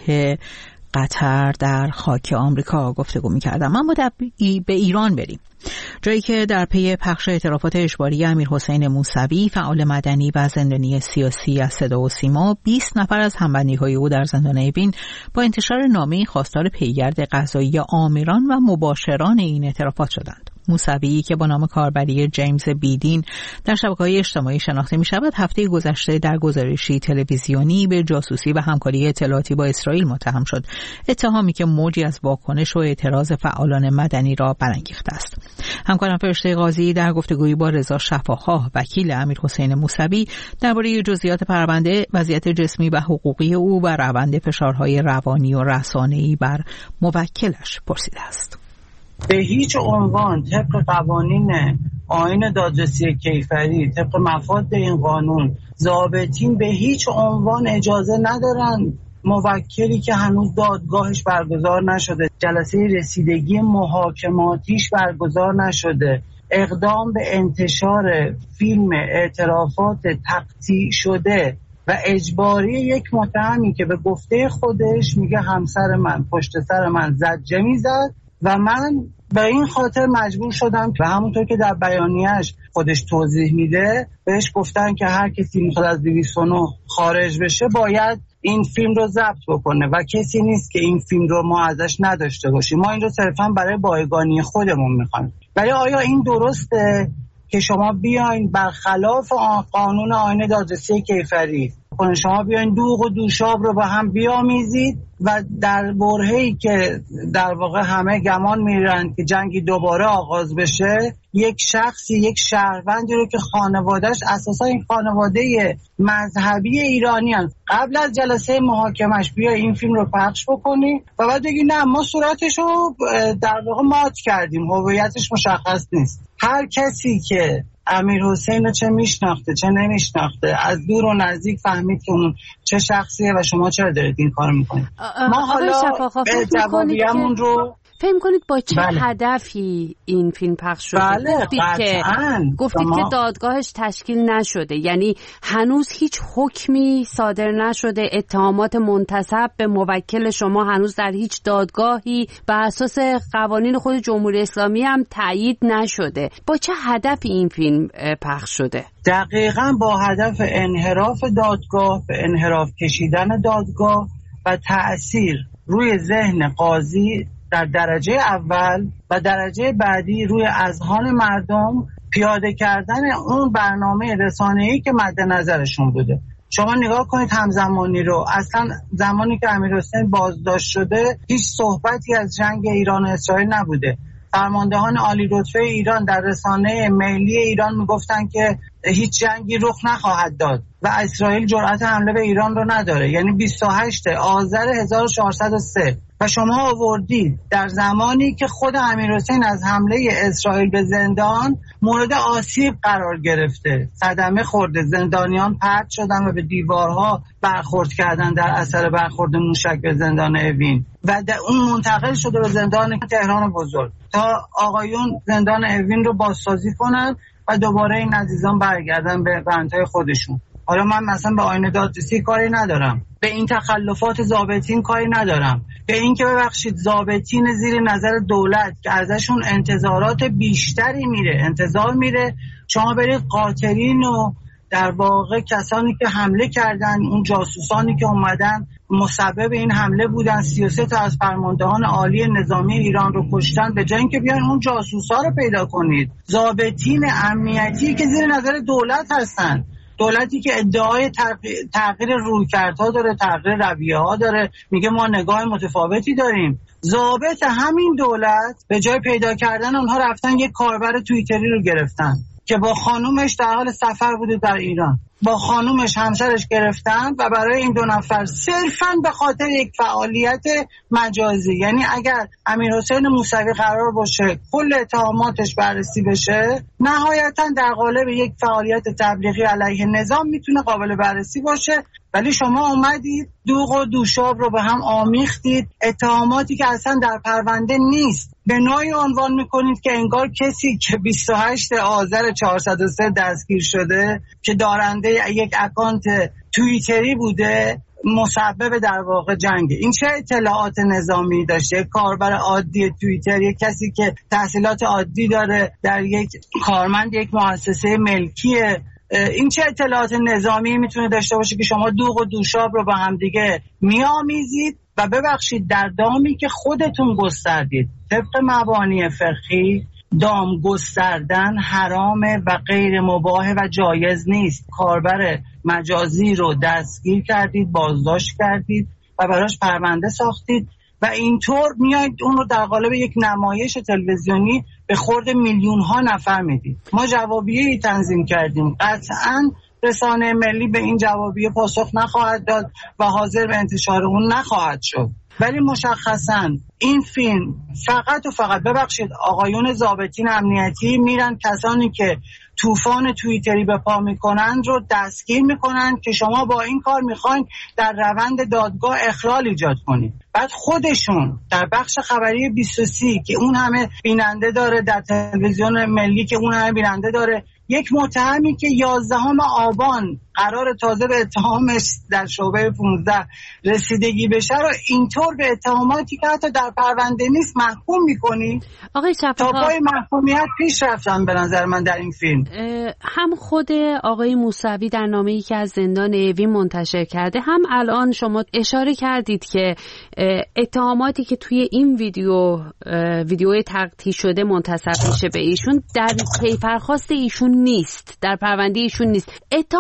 قطر در خاک آمریکا گفتگو می‌کردم. اما به ایران بریم، جایی که در پی پخش اعترافات اجباری امیرحسین موسوی فعال مدنی و زندانی سیاسی از صدا و سیما 20 نفر از همبندی‌های او در زندان اوین با انتشار نامه‌ای خواستار پیگرد قضایی آمران و مباشران این اعترافات شدند. موسوی که با نام کاربری جیمز بیدین در شبکه‌های اجتماعی شناخته می‌شود، هفته گذشته در گزارشی تلویزیونی به جاسوسی و همکاری اطلاعاتی با اسرائیل متهم شد، اتهامی که موجی از واکنش و اعتراض فعالان مدنی را برانگیخته است. همکارم فرشته قاضی در گفتگویی با رضا شفاخواه وکیل امیرحسین موسوی درباره جزئیات پرونده، وضعیت جسمی و حقوقی او و روند فشارهای روانی و رسانه‌ای بر موکلش پرسیده است. به هیچ عنوان طبق قوانین آیین دادرسی کیفری، طبق مفاد این قانون، ضابطین به هیچ عنوان اجازه ندارن موکلی که هنوز دادگاهش برگزار نشده، جلسه رسیدگی محاکماتیش برگزار نشده، اقدام به انتشار فیلم اعترافات تقطیع شده و اجباری یک متهمی که به گفته خودش میگه همسر من پشت سر من زجه میزد و من به این خاطر مجبور شدم، و همونطور که در بیانیه‌اش خودش توضیح میده بهش گفتن که هر کسی میخواد از 209 خارج بشه باید این فیلم رو ضبط بکنه و کسی نیست که این فیلم رو ما ازش نداشته باشیم، ما این رو صرفا برای بایگانی خودمون میخوایم. ولی آیا این درسته که شما بیاین برخلاف قانون آیین دادرسی کیفری بکنه. شما بیاین دوغ و دوشاب رو با هم بیامیزید و در برهه‌ای که در واقع همه گمان میرن که جنگی دوباره آغاز بشه، یک شخصی، یک شهروندی رو که خانواده‌اش اساسا این خانواده مذهبی ایرانیان، قبل از جلسه محاکمش بیا این فیلم رو پخش بکنی و بعد بگی نه ما صورتش رو در واقع مات کردیم، هویتش مشخص نیست. هر کسی که امیر حسین رو چه میشناخته چه نمیشناخته، از دور و نزدیک فهمید که اون چه شخصیه و شما چرا دارید این کار میکنید. ما حالا جوابیمون رو فهم کنید با چه هدفی این فیلم پخش شده؟ گفتید که دادگاهش تشکیل نشده، یعنی هنوز هیچ حکمی صادر نشده، اتهامات منتسب به موکل شما هنوز در هیچ دادگاهی بر اساس قوانین خود جمهوری اسلامی هم تایید نشده. با چه هدفی این فیلم پخش شده؟ دقیقاً با هدف انحراف دادگاه، به انحراف کشیدن دادگاه و تأثیر روی ذهن قاضی در درجه اول و درجه بعدی روی اذهان مردم، پیاده کردن اون برنامه رسانه‌ای که مد نظرشون بوده. شما نگاه کنید همزمانی رو، اصلا زمانی که امیرحسین بازداشت شده هیچ صحبتی از جنگ ایران و اسرائیل نبوده. فرماندهان عالی رتبه ایران در رسانه ملی ایران میگفتن که هیچ جنگی رخ نخواهد داد و اسرائیل جرأت حمله به ایران رو نداره، یعنی 28 آذر 1403 و شما آوردید در زمانی که خود امیرحسین از حمله اسرائیل به زندان مورد آسیب قرار گرفته، صدمه خورده، زندانیان پرت شدن و به دیوارها برخورد کردن در اثر برخورد موشک به زندان اوین و اون منتقل شده به زندان تهران بزرگ تا آقایون زندان اوین رو بازسازی کنن و دوباره این عزیزان برگردن به بندهای خودشون. حالا من مثلا به آینه دادرسی کاری ندارم، به این تخلفات ضابطین کاری ندارم، به این که ببخشید ضابطین زیر نظر دولت که ازشون انتظارات بیشتری انتظار میره، شما برید قاطرین و در واقع کسانی که حمله کردن، اون جاسوسانی که اومدن مسبب این حمله بودن، 33 تا از فرماندهان عالی نظامی ایران رو کشتن، به جای اینکه بیان اون جاسوسا رو پیدا کنید، ضابطین امنیتی که زیر نظر دولت هستن، دولتی که ادعای تغییر رویکردها داره، تغییر رویه‌ها داره، میگه ما نگاه متفاوتی داریم. ضابط همین دولت به جای پیدا کردن اونها رفتن یک کاربر توییتری رو گرفتن که با خانومش در حال سفر بوده در ایران، با خانومش همسرش گرفتن و برای این دو نفر صرفاً به خاطر یک فعالیت مجازی، یعنی اگر امیرحسین موسوی قرار باشه کل اتهاماتش بررسی بشه، نهایتاً در قالب یک فعالیت تبلیغی علیه نظام میتونه قابل بررسی باشه، ولی شما اومدید دوغ و دوشاب رو به هم آمیختید، اتهاماتی که اصلا در پرونده نیست به نوعی عنوان میکنید که انگار کسی که 28 آذر 403 دستگیر شده که دارنده یک اکانت توییتری بوده مسبب در واقع جنگ. این چه اطلاعات نظامی داشته؟ کاربر عادی توییتر، یک کسی که تحصیلات عادی داره، در یک کارمند یک مؤسسه ملکیه، این چه اطلاعات نظامی میتونه داشته باشه که شما دوغ و دوشاب رو با هم دیگه میآمیزید و ببخشید در دامی که خودتون گستردید. طبق مبانی فقهی دام گستردن حرامه و غیر مباح و جایز نیست. کاربر مجازی رو دستگیر کردید، بازداشت کردید و براش پرونده ساختید و اینطور میایید اون رو در قالب یک نمایش تلویزیونی به خورد میلیون ها نفر میدید. ما جوابیه‌ای تنظیم کردیم، قطعاً رسانه ملی به این جوابیه پاسخ نخواهد داد و حاضر به انتشار اون نخواهد شد، ولی مشخصاً این فیلم فقط و فقط، ببخشید، آقایون ضابطین امنیتی میرن کسانی که طوفان توییتری به پا میکنن رو دستگیر میکنن که شما با این کار میخواین در روند دادگاه اخلال ایجاد کنید. بعد خودشون در بخش خبری 23 که اون همه بیننده داره، در تلویزیون ملی که اون همه بیننده داره، یک متهمی که 11 آبان قرار تازه به اتهامش در شعبه 15 رسیدگی بشه رو اینطور به اتهاماتی که حتی در پرونده نیست محکوم میکنی. آقای شفاقی، تا پای محکومیت پیش رفتن به نظر من در این فیلم. هم خود آقای موسوی در نامه‌ای که از زندان اوین منتشر کرده، هم الان شما اشاره کردید که اتهاماتی که توی این ویدیو تقطیع شده منتسب میشه به ایشون در کیفرخواست ایشون نیست، در پرونده ایشون نیست. اتهامات آقای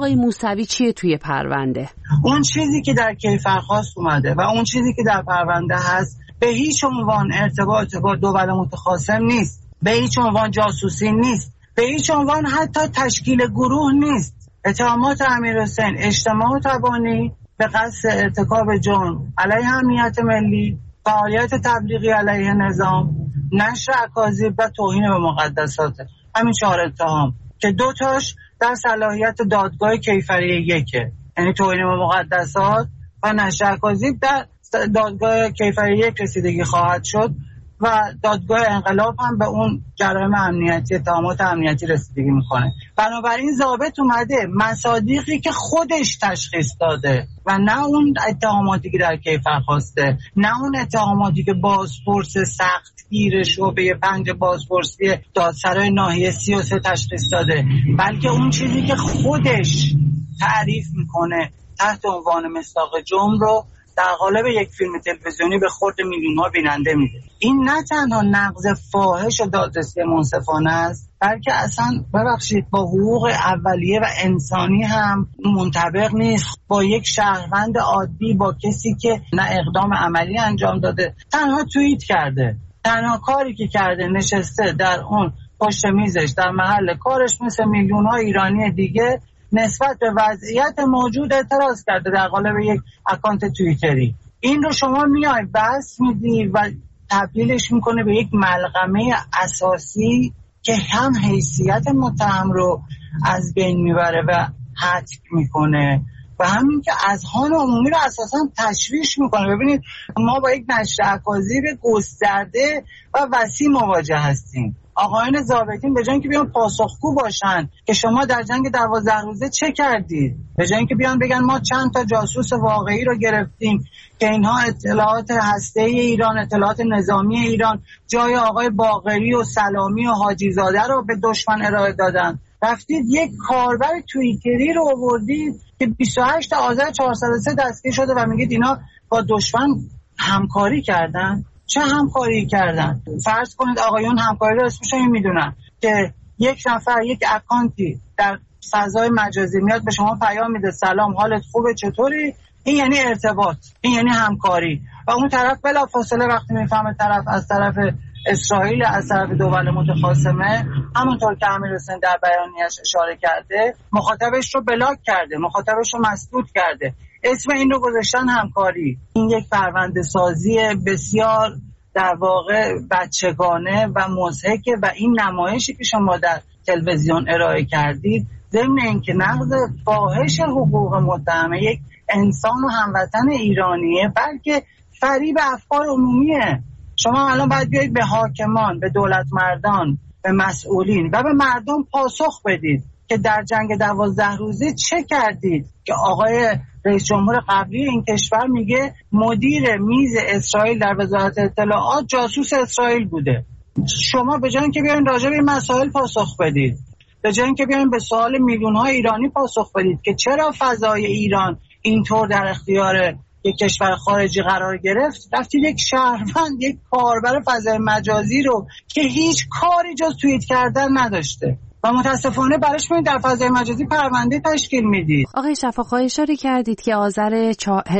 آقای موسوی چیه توی پرونده؟ اون چیزی که در کیفرخواست اومده و اون چیزی که در پرونده هست به هیچ عنوان ارتباط با دول متخاصم نیست، به هیچ عنوان جاسوسی نیست، به هیچ عنوان حتی تشکیل گروه نیست. اتهامات امیرحسین اجتماع تبانی به قصد ارتکاب جرم علیه امنیت ملی، فعالیت تبلیغی علیه نظام، نشر اکاذیب و توهین به مقدسات. همین 4 اتهام که 2 تاش در صلاحیت دادگاه کیفری 1، یعنی توهین به مقدسات و نشر اکاذیب در دادگاه کیفری 1 رسیدگی خواهد شد و دادگاه انقلاب هم به اون جرایم امنیتی، اتهامات امنیتی رسیدگی میکنه. بنابراین ضابط اومده مصادیقی که خودش تشخیص داده و نه اون اتهاماتی که در کیفر خواسته، نه اون اتهاماتی که بازپرس سختگیر شعبه 5 بازپرسی دادسرای ناحیه 33 تشخیص داده، بلکه اون چیزی که خودش تعریف میکنه تحت عنوان مصداق جرم رو در قالب یک فیلم تلویزیونی به خورد میلیون‌ها بیننده میده. این نه تنها نقض فاحش دادرسی منصفانه است، بلکه اصلا ببخشید با حقوق اولیه و انسانی هم منطبق نیست. با یک شهروند عادی، با کسی که نه اقدام عملی انجام داده، تنها توییت کرده، تنها کاری که کرده نشسته در اون پشت میزش در محل کارش مثل میلیون‌ها ایرانی دیگه نسبت به وضعیت موجود اعتراض کرده در قالب یک اکانت توییتری. این رو شما میای بس میدی و تبدیلش میکنه به یک ملغمه اساسی که هم حیثیت متهم رو از بین میبره و حتک میکنه و همین که اذهان عمومی رو اساسا تشویش میکنه. ببینید ما با یک نشر اکاذیب گسترده و وسیع مواجه هستیم. آقایان ضابطین به جای اینکه بیان پاسخگو باشن که شما در جنگ 12 روزه چه کردید، به جای اینکه بیان بگن ما چند تا جاسوس واقعی رو گرفتیم که اینها اطلاعات هسته‌ای ایران، اطلاعات نظامی ایران جای آقای باقری و سلامی و حاجی زاده رو به دشمن ارائه دادن، رفتید یک کاربر توییتری رو آوردید که 28 آذر 403 دستگیر شده و میگید اینا با دشمن همکاری کردن. چه همکاری کردن؟ فرض کنید آقایون همکاری رو اسمش میدونن که یک نفر یک اکانتی در فضای مجازی میاد به شما پیام میده سلام حالت خوبه چطوری؟ این یعنی ارتباط، این یعنی همکاری. و اون طرف بلافاصله وقتی میفهمه طرف از طرف اسرائیل، از طرف دول متخاصمه، همونطور که امیرحسین در بیانیه‌اش اشاره کرده، مخاطبش رو بلاک کرده، مخاطبش رو مسدود کرده. اسم این رو گذاشتن همکاری. این یک پرونده سازی بسیار در واقع بچگانه و مضحکه و این نمایشی که شما در تلویزیون ارائه کردید ضمن اینکه نقض فاحش حقوق متهم یک انسان و هموطن ایرانیه، بلکه فریب افکار عمومیه. شما الان باید بیایید به حاکمان، به دولت مردان، به مسئولین و به مردم پاسخ بدید که در جنگ 12 روزه چه کردید که آقای رئیس جمهور قبلی این کشور میگه مدیر میز اسرائیل در وزارت اطلاعات جاسوس اسرائیل بوده. شما به جای اینکه بیاین راجع به این مسائل پاسخ بدید، به جای اینکه بیاین به سوال میلیون‌ها ایرانی پاسخ بدید که چرا فضای ایران اینطور در اختیار یک کشور خارجی قرار گرفت، رفتید یک شهروند، یک کاربر فضای مجازی رو که هیچ کاری جز توییت کردن نداشته و متاسفانه براش میاد در فضای مجازی پرونده تشکیل میدید. آقای شفاقی اشاره کردید که آذر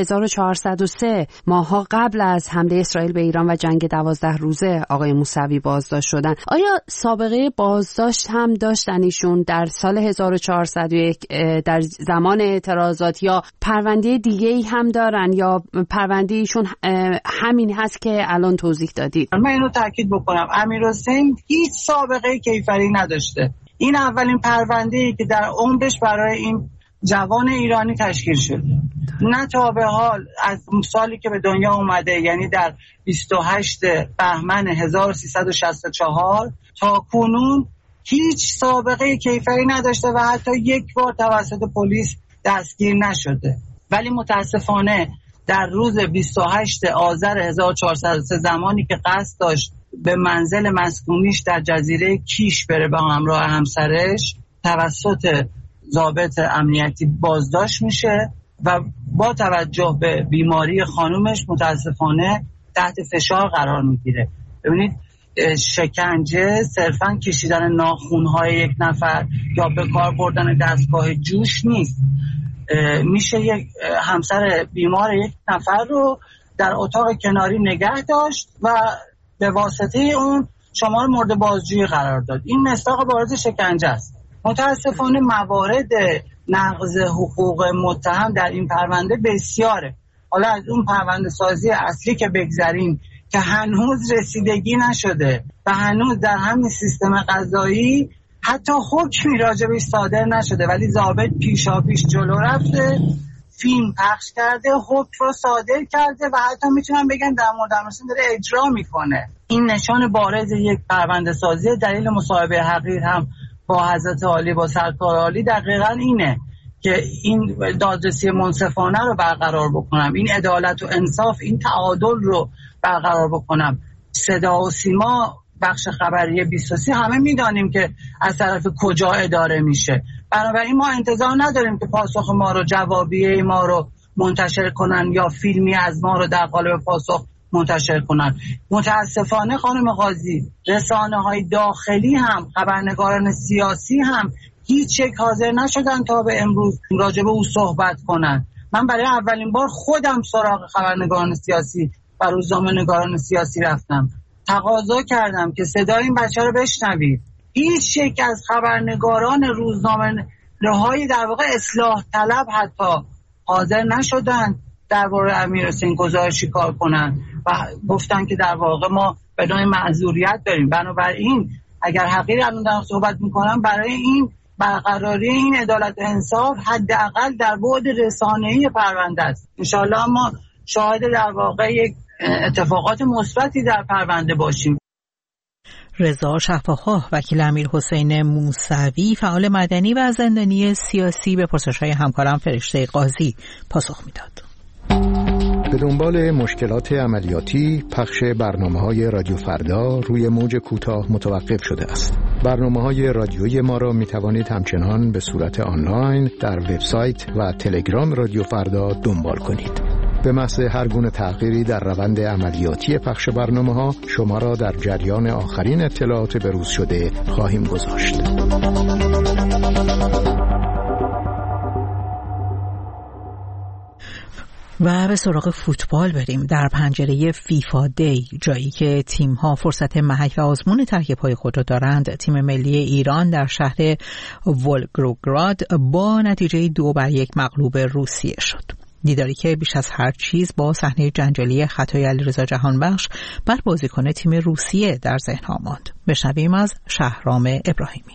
1403 ماها قبل از حمله اسرائیل به ایران و جنگ 12 روزه آقای موسوی بازداشت شدن. آیا سابقه بازداشت هم داشتن ایشون در سال 1401 در زمان اعتراضات یا پرونده دیگه ای هم دارن یا پرونده ایشون همین هست که الان توضیح دادید؟ من اینو تاکید بکنم، امیرحسین هیچ سابقه کیفری نداشته. این اولین پرونده‌ای که در عمرش برای این جوان ایرانی تشکیل شده. نه تا به حال از سالی که به دنیا اومده، یعنی در 28 بهمن 1364 تا کنون هیچ سابقه کیفری نداشته و حتی یک بار توسط پلیس دستگیر نشده. ولی متاسفانه در روز 28 آذر 1403 زمانی که قصد داشت به منزل مسکونیش در جزیره کیش بره با همراه همسرش، توسط ضابط امنیتی بازداشت میشه و با توجه به بیماری خانومش متاسفانه تحت فشار قرار میگیره. ببینید شکنجه صرفاً کشیدن ناخونهای یک نفر یا به کار بردن دستگاه جوش نیست. میشه یک همسر بیمار یک نفر رو در اتاق کناری نگه داشت و به واسطه اون شما رو مورد بازجویی قرار داد. این مصداق بارز شکنجه است. متاسفانه موارد نقض حقوق متهم در این پرونده بسیاره. حالا از اون پرونده سازی اصلی که بگذریم که هنوز رسیدگی نشده و هنوز در همین سیستم قضایی حتی حکمی راجبش صادر نشده، ولی ضابط پیشاپیش جلو رفته، فیلم پخش کرده، حکم رو صادر کرده و حتی میتونم بگم در مورد امرسون داره اجرا میکنه. این نشان بارز یک پرونده سازی. دلیل مصاحبه حقیر هم با حضرت عالی، با سرکار عالی دقیقاً اینه که این دادرسی منصفانه رو برقرار بکنم، این عدالت و انصاف، این تعادل رو برقرار بکنم. صدا و سیما بخش خبری 23 همه میدانیم که از طرف کجا اداره میشه، بنابراین ما انتظار نداریم که پاسخ ما رو، جوابیه ما رو منتشر کنن یا فیلمی از ما رو در قالب پاسخ منتشر کنن. متاسفانه خانم قاضی، رسانه‌های داخلی هم، خبرنگاران سیاسی هم هیچ یک حاضر نشدن تا به امروز راجع به او صحبت کنن. من برای اولین بار خودم سراغ خبرنگاران سیاسی و روزنامه‌نگاران سیاسی رفتم، تقاضا کردم که صدای این بچه رو بشنوید. هیچ یک از خبرنگاران روزنامه‌های در واقع اصلاح طلب حتی حاضر نشدن درباره امیرحسین گزارشی کار کنن و گفتن که در واقع ما به نوعی معذوریت داریم. بنابراین اگر حقیر الان دارم صحبت میکنم، برای این برقراری این عدالت و انصاف حداقل در بعد رسانه‌ای پرونده است. انشالله ما شاهد در واقع یک اتفاقات مثبتی در پرونده باشیم. رضا شفاخواه، وکیل امیرحسین موسوی، فعال مدنی و زندانی سیاسی، به پرسش‌های همکارم فرشته قاضی پاسخ میداد. به دنبال مشکلات عملیاتی، پخش برنامه‌های رادیو فردا روی موج کوتاه متوقف شده است. برنامه‌های رادیویی ما را می‌توانید همچنان به صورت آنلاین در وبسایت و تلگرام رادیو فردا دنبال کنید. به محض هر گونه تغییری در روند عملیاتی پخش برنامه‌ها شما را در جریان آخرین اطلاعات بروز شده خواهیم گذاشت. و به سراغ فوتبال بریم. در پنجره فیفا دی، جایی که تیم‌ها فرصت محک و آزمون تهیه پای خود را دارند، تیم ملی ایران در شهر ولگوگراد با نتیجه 2-1 مغلوب روسیه شد. دیداری که بیش از هر چیز با صحنه جنجالی خطای علیرضا جهانبخش بر بازیکن تیم روسیه در ذهن‌ها ماند. بشنویم از شهرام ابراهیمی.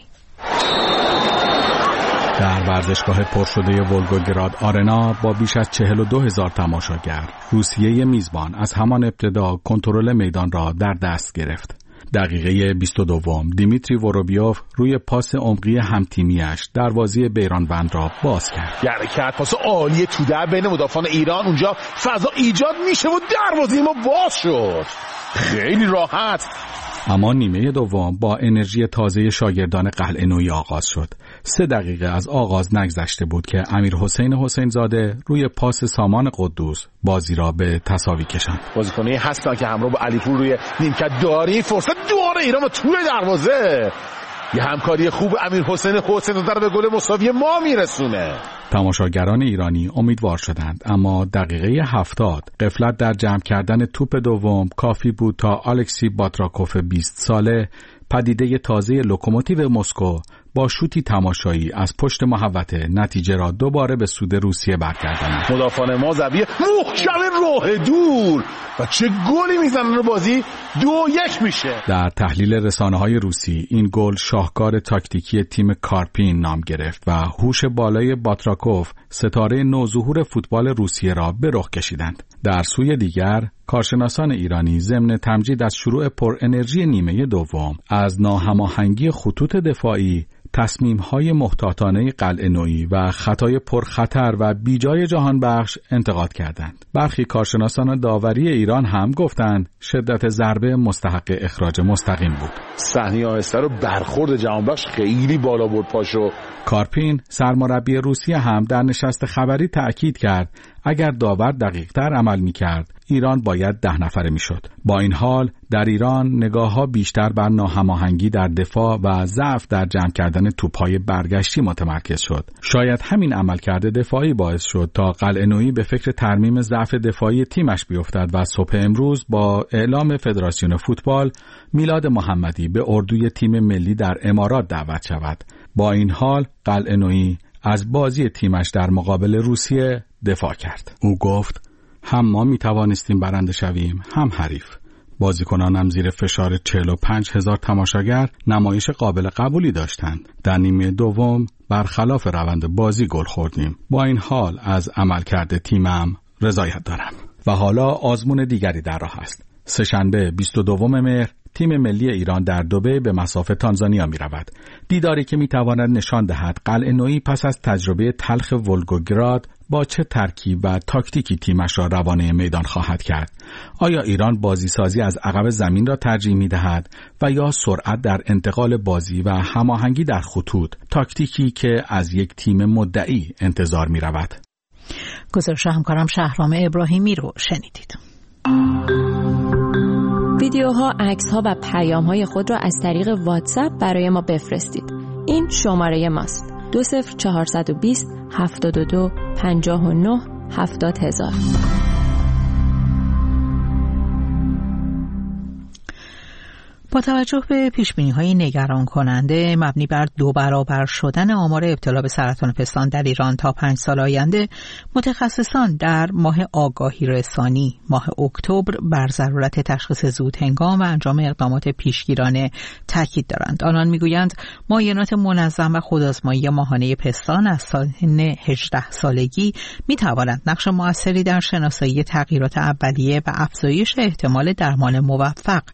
در ورزشگاه پرشده ولگوگراد آرنا با بیش از 42,000 تماشاگر، روسیه میزبان از همان ابتدا کنترل میدان را در دست گرفت. دقیقه 22 دیمیتری وروبیوف روی پاس عمقی همتیمیش دروازه بیرانوند را باز کرد. حرکت پاس عالی تو در بین مدافعان ایران، اونجا فضا ایجاد میشه و دروازه ما باز شد. خیلی راحت. اما نیمه دوم با انرژی تازه شاگردان قلعه نویی آغاز شد. 3 دقیقه از آغاز نگذشته بود که امیرحسین حسین زاده روی پاس سامان قدوس بازی را به تساوی کشاند. بازیکنی هستن که همراه با علیپور روی نیمکت داری، فرصت دوباره ایران و توی دروازه. یه همکاری خوب امیرحسین حسین زاده به گل مساوی ما میرسونه. تماشاگران ایرانی امیدوار شدند، اما دقیقه 70 غفلت در جمع کردن توپ دوم کافی بود تا الکسی باتراکوف 20 ساله، پدیده تازه لوکوموتیو مسکو، با شوتی تماشایی از پشت محوطه نتیجه را دوباره به سود روسیه برگرداند. مدافعان ما زاویه محکم راه دور و چه گلی میزنن و بازی 2-1 میشه. در تحلیل رسانه‌های روسی این گل شاهکار تاکتیکی تیم کارپین نام گرفت و هوش بالای باتراکوف ستاره نوظهور فوتبال روسیه را به رخ کشیدند. در سوی دیگر کارشناسان ایرانی ضمن تمجید از شروع پر انرژی نیمه دوم از ناهماهنگی خطوط دفاعی، تصمیم‌های محتاطانه قلعه نویی و خطای پرخطر و بیجای جهانبخش انتقاد کردند. برخی کارشناسان داوری ایران هم گفتند شدت ضربه مستحق اخراج مستقیم بود. صحنه آهسته رو برخورد جهانبخش خیلی بالا برد پاشو. کارپین سرمربی روسیه هم در نشست خبری تأکید کرد اگر داور دقیق‌تر عمل می‌کرد ایران باید 10 نفره می‌شد. با این حال در ایران نگاه‌ها بیشتر بر ناهماهنگی در دفاع و ضعف در جمع کردن توپ‌های برگشتی متمرکز شد. شاید همین عملکرد دفاعی باعث شد تا قلعه‌نویی به فکر ترمیم ضعف دفاعی تیمش بیفتد و صبح امروز با اعلام فدراسیون فوتبال میلاد محمدی به اردوی تیم ملی در امارات دعوت شود. با این حال قلعه‌نویی از بازی تیمش در مقابل روسیه دفاع کرد. او گفت هم ما می توانستیم برنده شویم هم حریف. بازیکنانم زیر فشار 45,000 تماشاگر نمایش قابل قبولی داشتند. در نیمه دوم برخلاف روند بازی گل خوردیم. با این حال از عملکرد تیمم رضایت دارم. و حالا آزمون دیگری در راه است. سه‌شنبه 22 مهر تیم ملی ایران در دبی به مصاف تانزانیا می رود. دیداری که می تواند نشان دهد قلعه‌نویی پس از تجربه تلخ ولگوگراد با چه ترکیب و تاکتیکی تیمش را روانه میدان خواهد کرد. آیا ایران بازی سازی از عقب زمین را ترجیح می دهد و یا سرعت در انتقال بازی و هماهنگی در خطوط، تاکتیکی که از یک تیم مدعی انتظار می رود؟ گزارش همکارم شهرام ابراهیمی رو شنیدید. ویدیوها، عکس‌ها و پیام‌های خود را از طریق واتساپ برای ما بفرستید. این شماره ماست: 20420 72 59 70000. با توجه به پیشبینی‌های نگران کننده مبنی بر 2 برابر شدن آمار ابتلا به سرطان پستان در ایران تا 5 سال آینده، متخصصان در ماه آگاهی رسانی ماه اکتبر بر ضرورت تشخیص زود هنگام و انجام اقدامات پیشگیرانه تاکید دارند. آنان میگویند معاینات منظم و خودآزمایی ماهانه پستان از سن 18 سالگی میتواند نقش مؤثری در شناسایی تغییرات اولیه و افزایش احتمال درمان موفق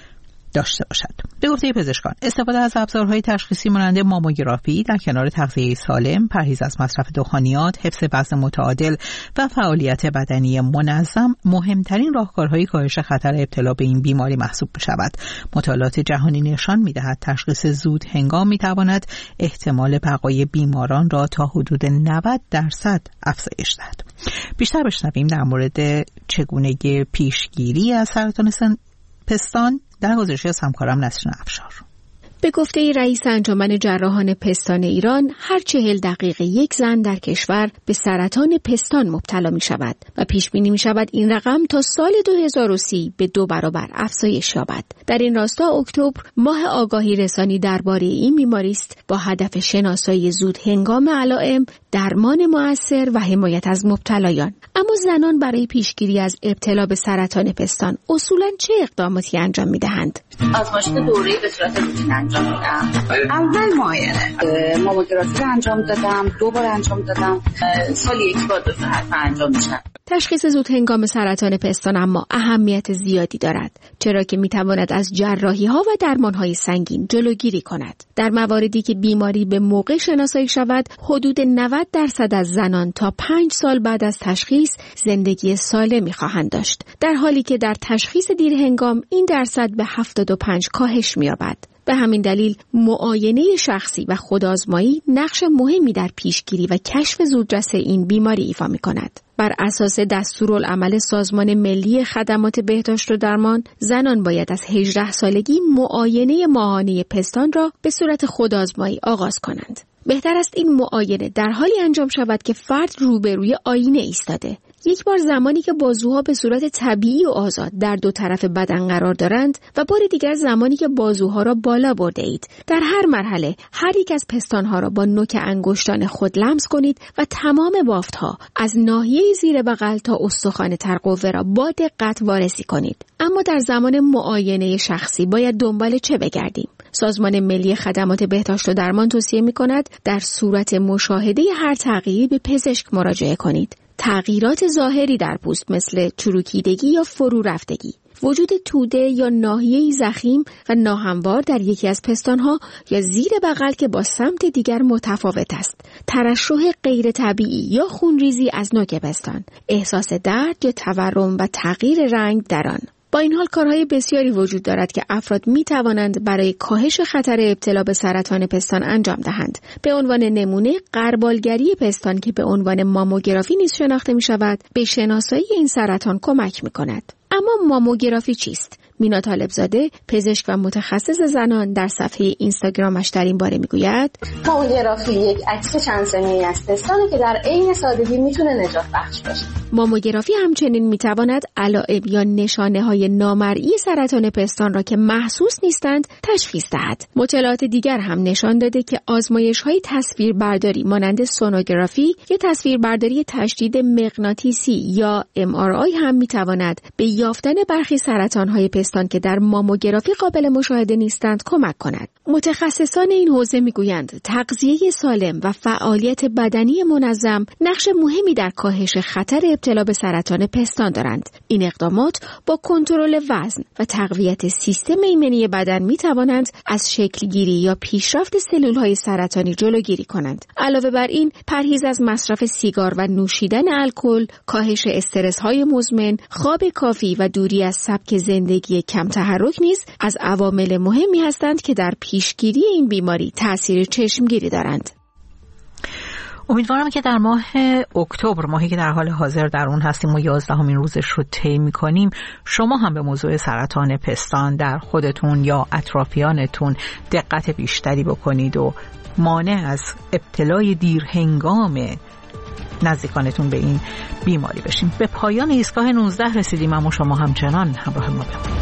داشته باشد. به گفته پزشکان، استفاده از ابزارهای تشخیصی مانند ماموگرافی در کنار تغذیه سالم، پرهیز از مصرف دخانیات، حفظ وزن متعادل و فعالیت بدنی منظم مهمترین راهکارهای کاهش خطر ابتلا به این بیماری محسوب می‌شود. مطالعات جهانی نشان می‌دهد تشخیص زود هنگام می‌تواند احتمال بقای بیماران را تا حدود 90% افزایش دهد. بیشتر بشنویم در مورد چگونگی پیشگیری از سرطان پستان در گزارش از همکارم نسرین افشار. به گفته رئیس انجمن جراحان پستان ایران، هر 40 دقیقه یک زن در کشور به سرطان پستان مبتلا می شود و پیش بینی می شود این رقم تا سال 2030 به 2 برابر افزایش یابد. در این راستا اکتبر ماه آگاهی رسانی درباره این بیماری است با هدف شناسایی زود هنگام علائم، درمان مؤثر و حمایت از مبتلایان. اما زنان برای پیشگیری از ابتلا به سرطان پستان اصولاً چه اقداماتی انجام می دهند؟ آزمایش دوره‌ای به صورت روتین انجام میدم. اول معاینه ماموگرافی رو انجام دادم، 2 بار انجام دادم، سالی 1 بار 2 حتما انجام میشه. تشخیص زود هنگام سرطان پستان اما اهمیت زیادی دارد، چرا که میتواند از جراحی‌ها و درمان‌های سنگین جلوگیری کند. در مواردی که بیماری به موقع شناسایی شود، حدود 90% از زنان تا 5 سال بعد از تشخیص زندگی سالمی خواهند داشت، در حالی که در تشخیص دیر هنگام این درصد به 75 کاهش می‌یابد. به همین دلیل معاینه شخصی و خودآزمایی نقش مهمی در پیشگیری و کشف زودرس این بیماری ایفا می‌کند. بر اساس دستورالعمل سازمان ملی خدمات بهداشت و درمان، زنان باید از 18 سالگی معاینه ماهانه پستان را به صورت خودآزمایی آغاز کنند. بهتر است این معاینه در حالی انجام شود که فرد روبروی آینه ایستاده. یک بار زمانی که بازوها به صورت طبیعی و آزاد در 2 طرف بدن قرار دارند و بار دیگر زمانی که بازوها را بالا برده اید. در هر مرحله هر یک از پستانها را با نوک انگشتان خود لمس کنید و تمام بافتها از ناحیه زیر بغل تا استخوان ترقوه را با دقت وارسی کنید. اما در زمان معاینه شخصی باید دنبال چه بگردیم؟ سازمان ملی خدمات بهداشت و درمان توصیه می‌کند در صورت مشاهده هر تغییری به پزشک مراجعه کنید. تغییرات ظاهری در پوست مثل چروکیدگی یا فرو رفتگی، وجود توده یا ناحیه‌ای ضخیم و ناهموار در یکی از پستانها یا زیر بغل که با سمت دیگر متفاوت است، ترشح غیر طبیعی یا خونریزی از نوک پستان، احساس درد یا تورم و تغییر رنگ در آن. با این حال کارهای بسیاری وجود دارد که افراد می توانند برای کاهش خطر ابتلا به سرطان پستان انجام دهند. به عنوان نمونه غربالگری پستان که به عنوان ماموگرافی نیز شناخته می شود، به شناسایی این سرطان کمک می کند. اما ماموگرافی چیست؟ مینا طالبزاده، پزشک و متخصص زنان، در صفحه اینستاگرامش در این باره میگوید: ماموگرافی یک عکس چند ثانیه‌ای از پستانه که در عین سادگی میتونه نجات بخش باشه. ماموگرافی همچنین میتواند علائم یا نشانه‌های نامرئی سرطان پستان را که محسوس نیستند تشخیص دهد. مطالعات دیگر هم نشان داده که آزمایش‌های تصویربرداری مانند سونوگرافی یا تصویربرداری تشدید مغناطیسی یا MRI هم میتواند به یافتن برخی سرطان‌های پستان که در ماموگرافی قابل مشاهده نیستند کمک کند. متخصصان این حوزه میگویند تغذیه سالم و فعالیت بدنی منظم نقش مهمی در کاهش خطر ابتلا به سرطان پستان دارند. این اقدامات با کنترل وزن و تقویت سیستم ایمنی بدن می توانند از شکلگیری یا پیشرفت سلولهای سرطانی جلوگیری کنند. علاوه بر این، پرهیز از مصرف سیگار و نوشیدن الکل، کاهش استرس‌های مزمن، خواب کافی و دوری از سبک زندگی کم تحرک نیز از عوامل مهمی هستند که در پیشگیری این بیماری تأثیر چشمگیری دارند. امیدوارم که در ماه اکتبر، ماهی که در حال حاضر در اون هستیم و 11مین روزش رو طی می‌کنیم، شما هم به موضوع سرطان پستان در خودتون یا اطرافیانتون دقت بیشتری بکنید و مانع از ابتلای دیر هنگام نزدیکانتون به این بیماری بشیم. به پایان ایستگاه 19 رسیدیم، اما شما همچنان همراه ما بمونید.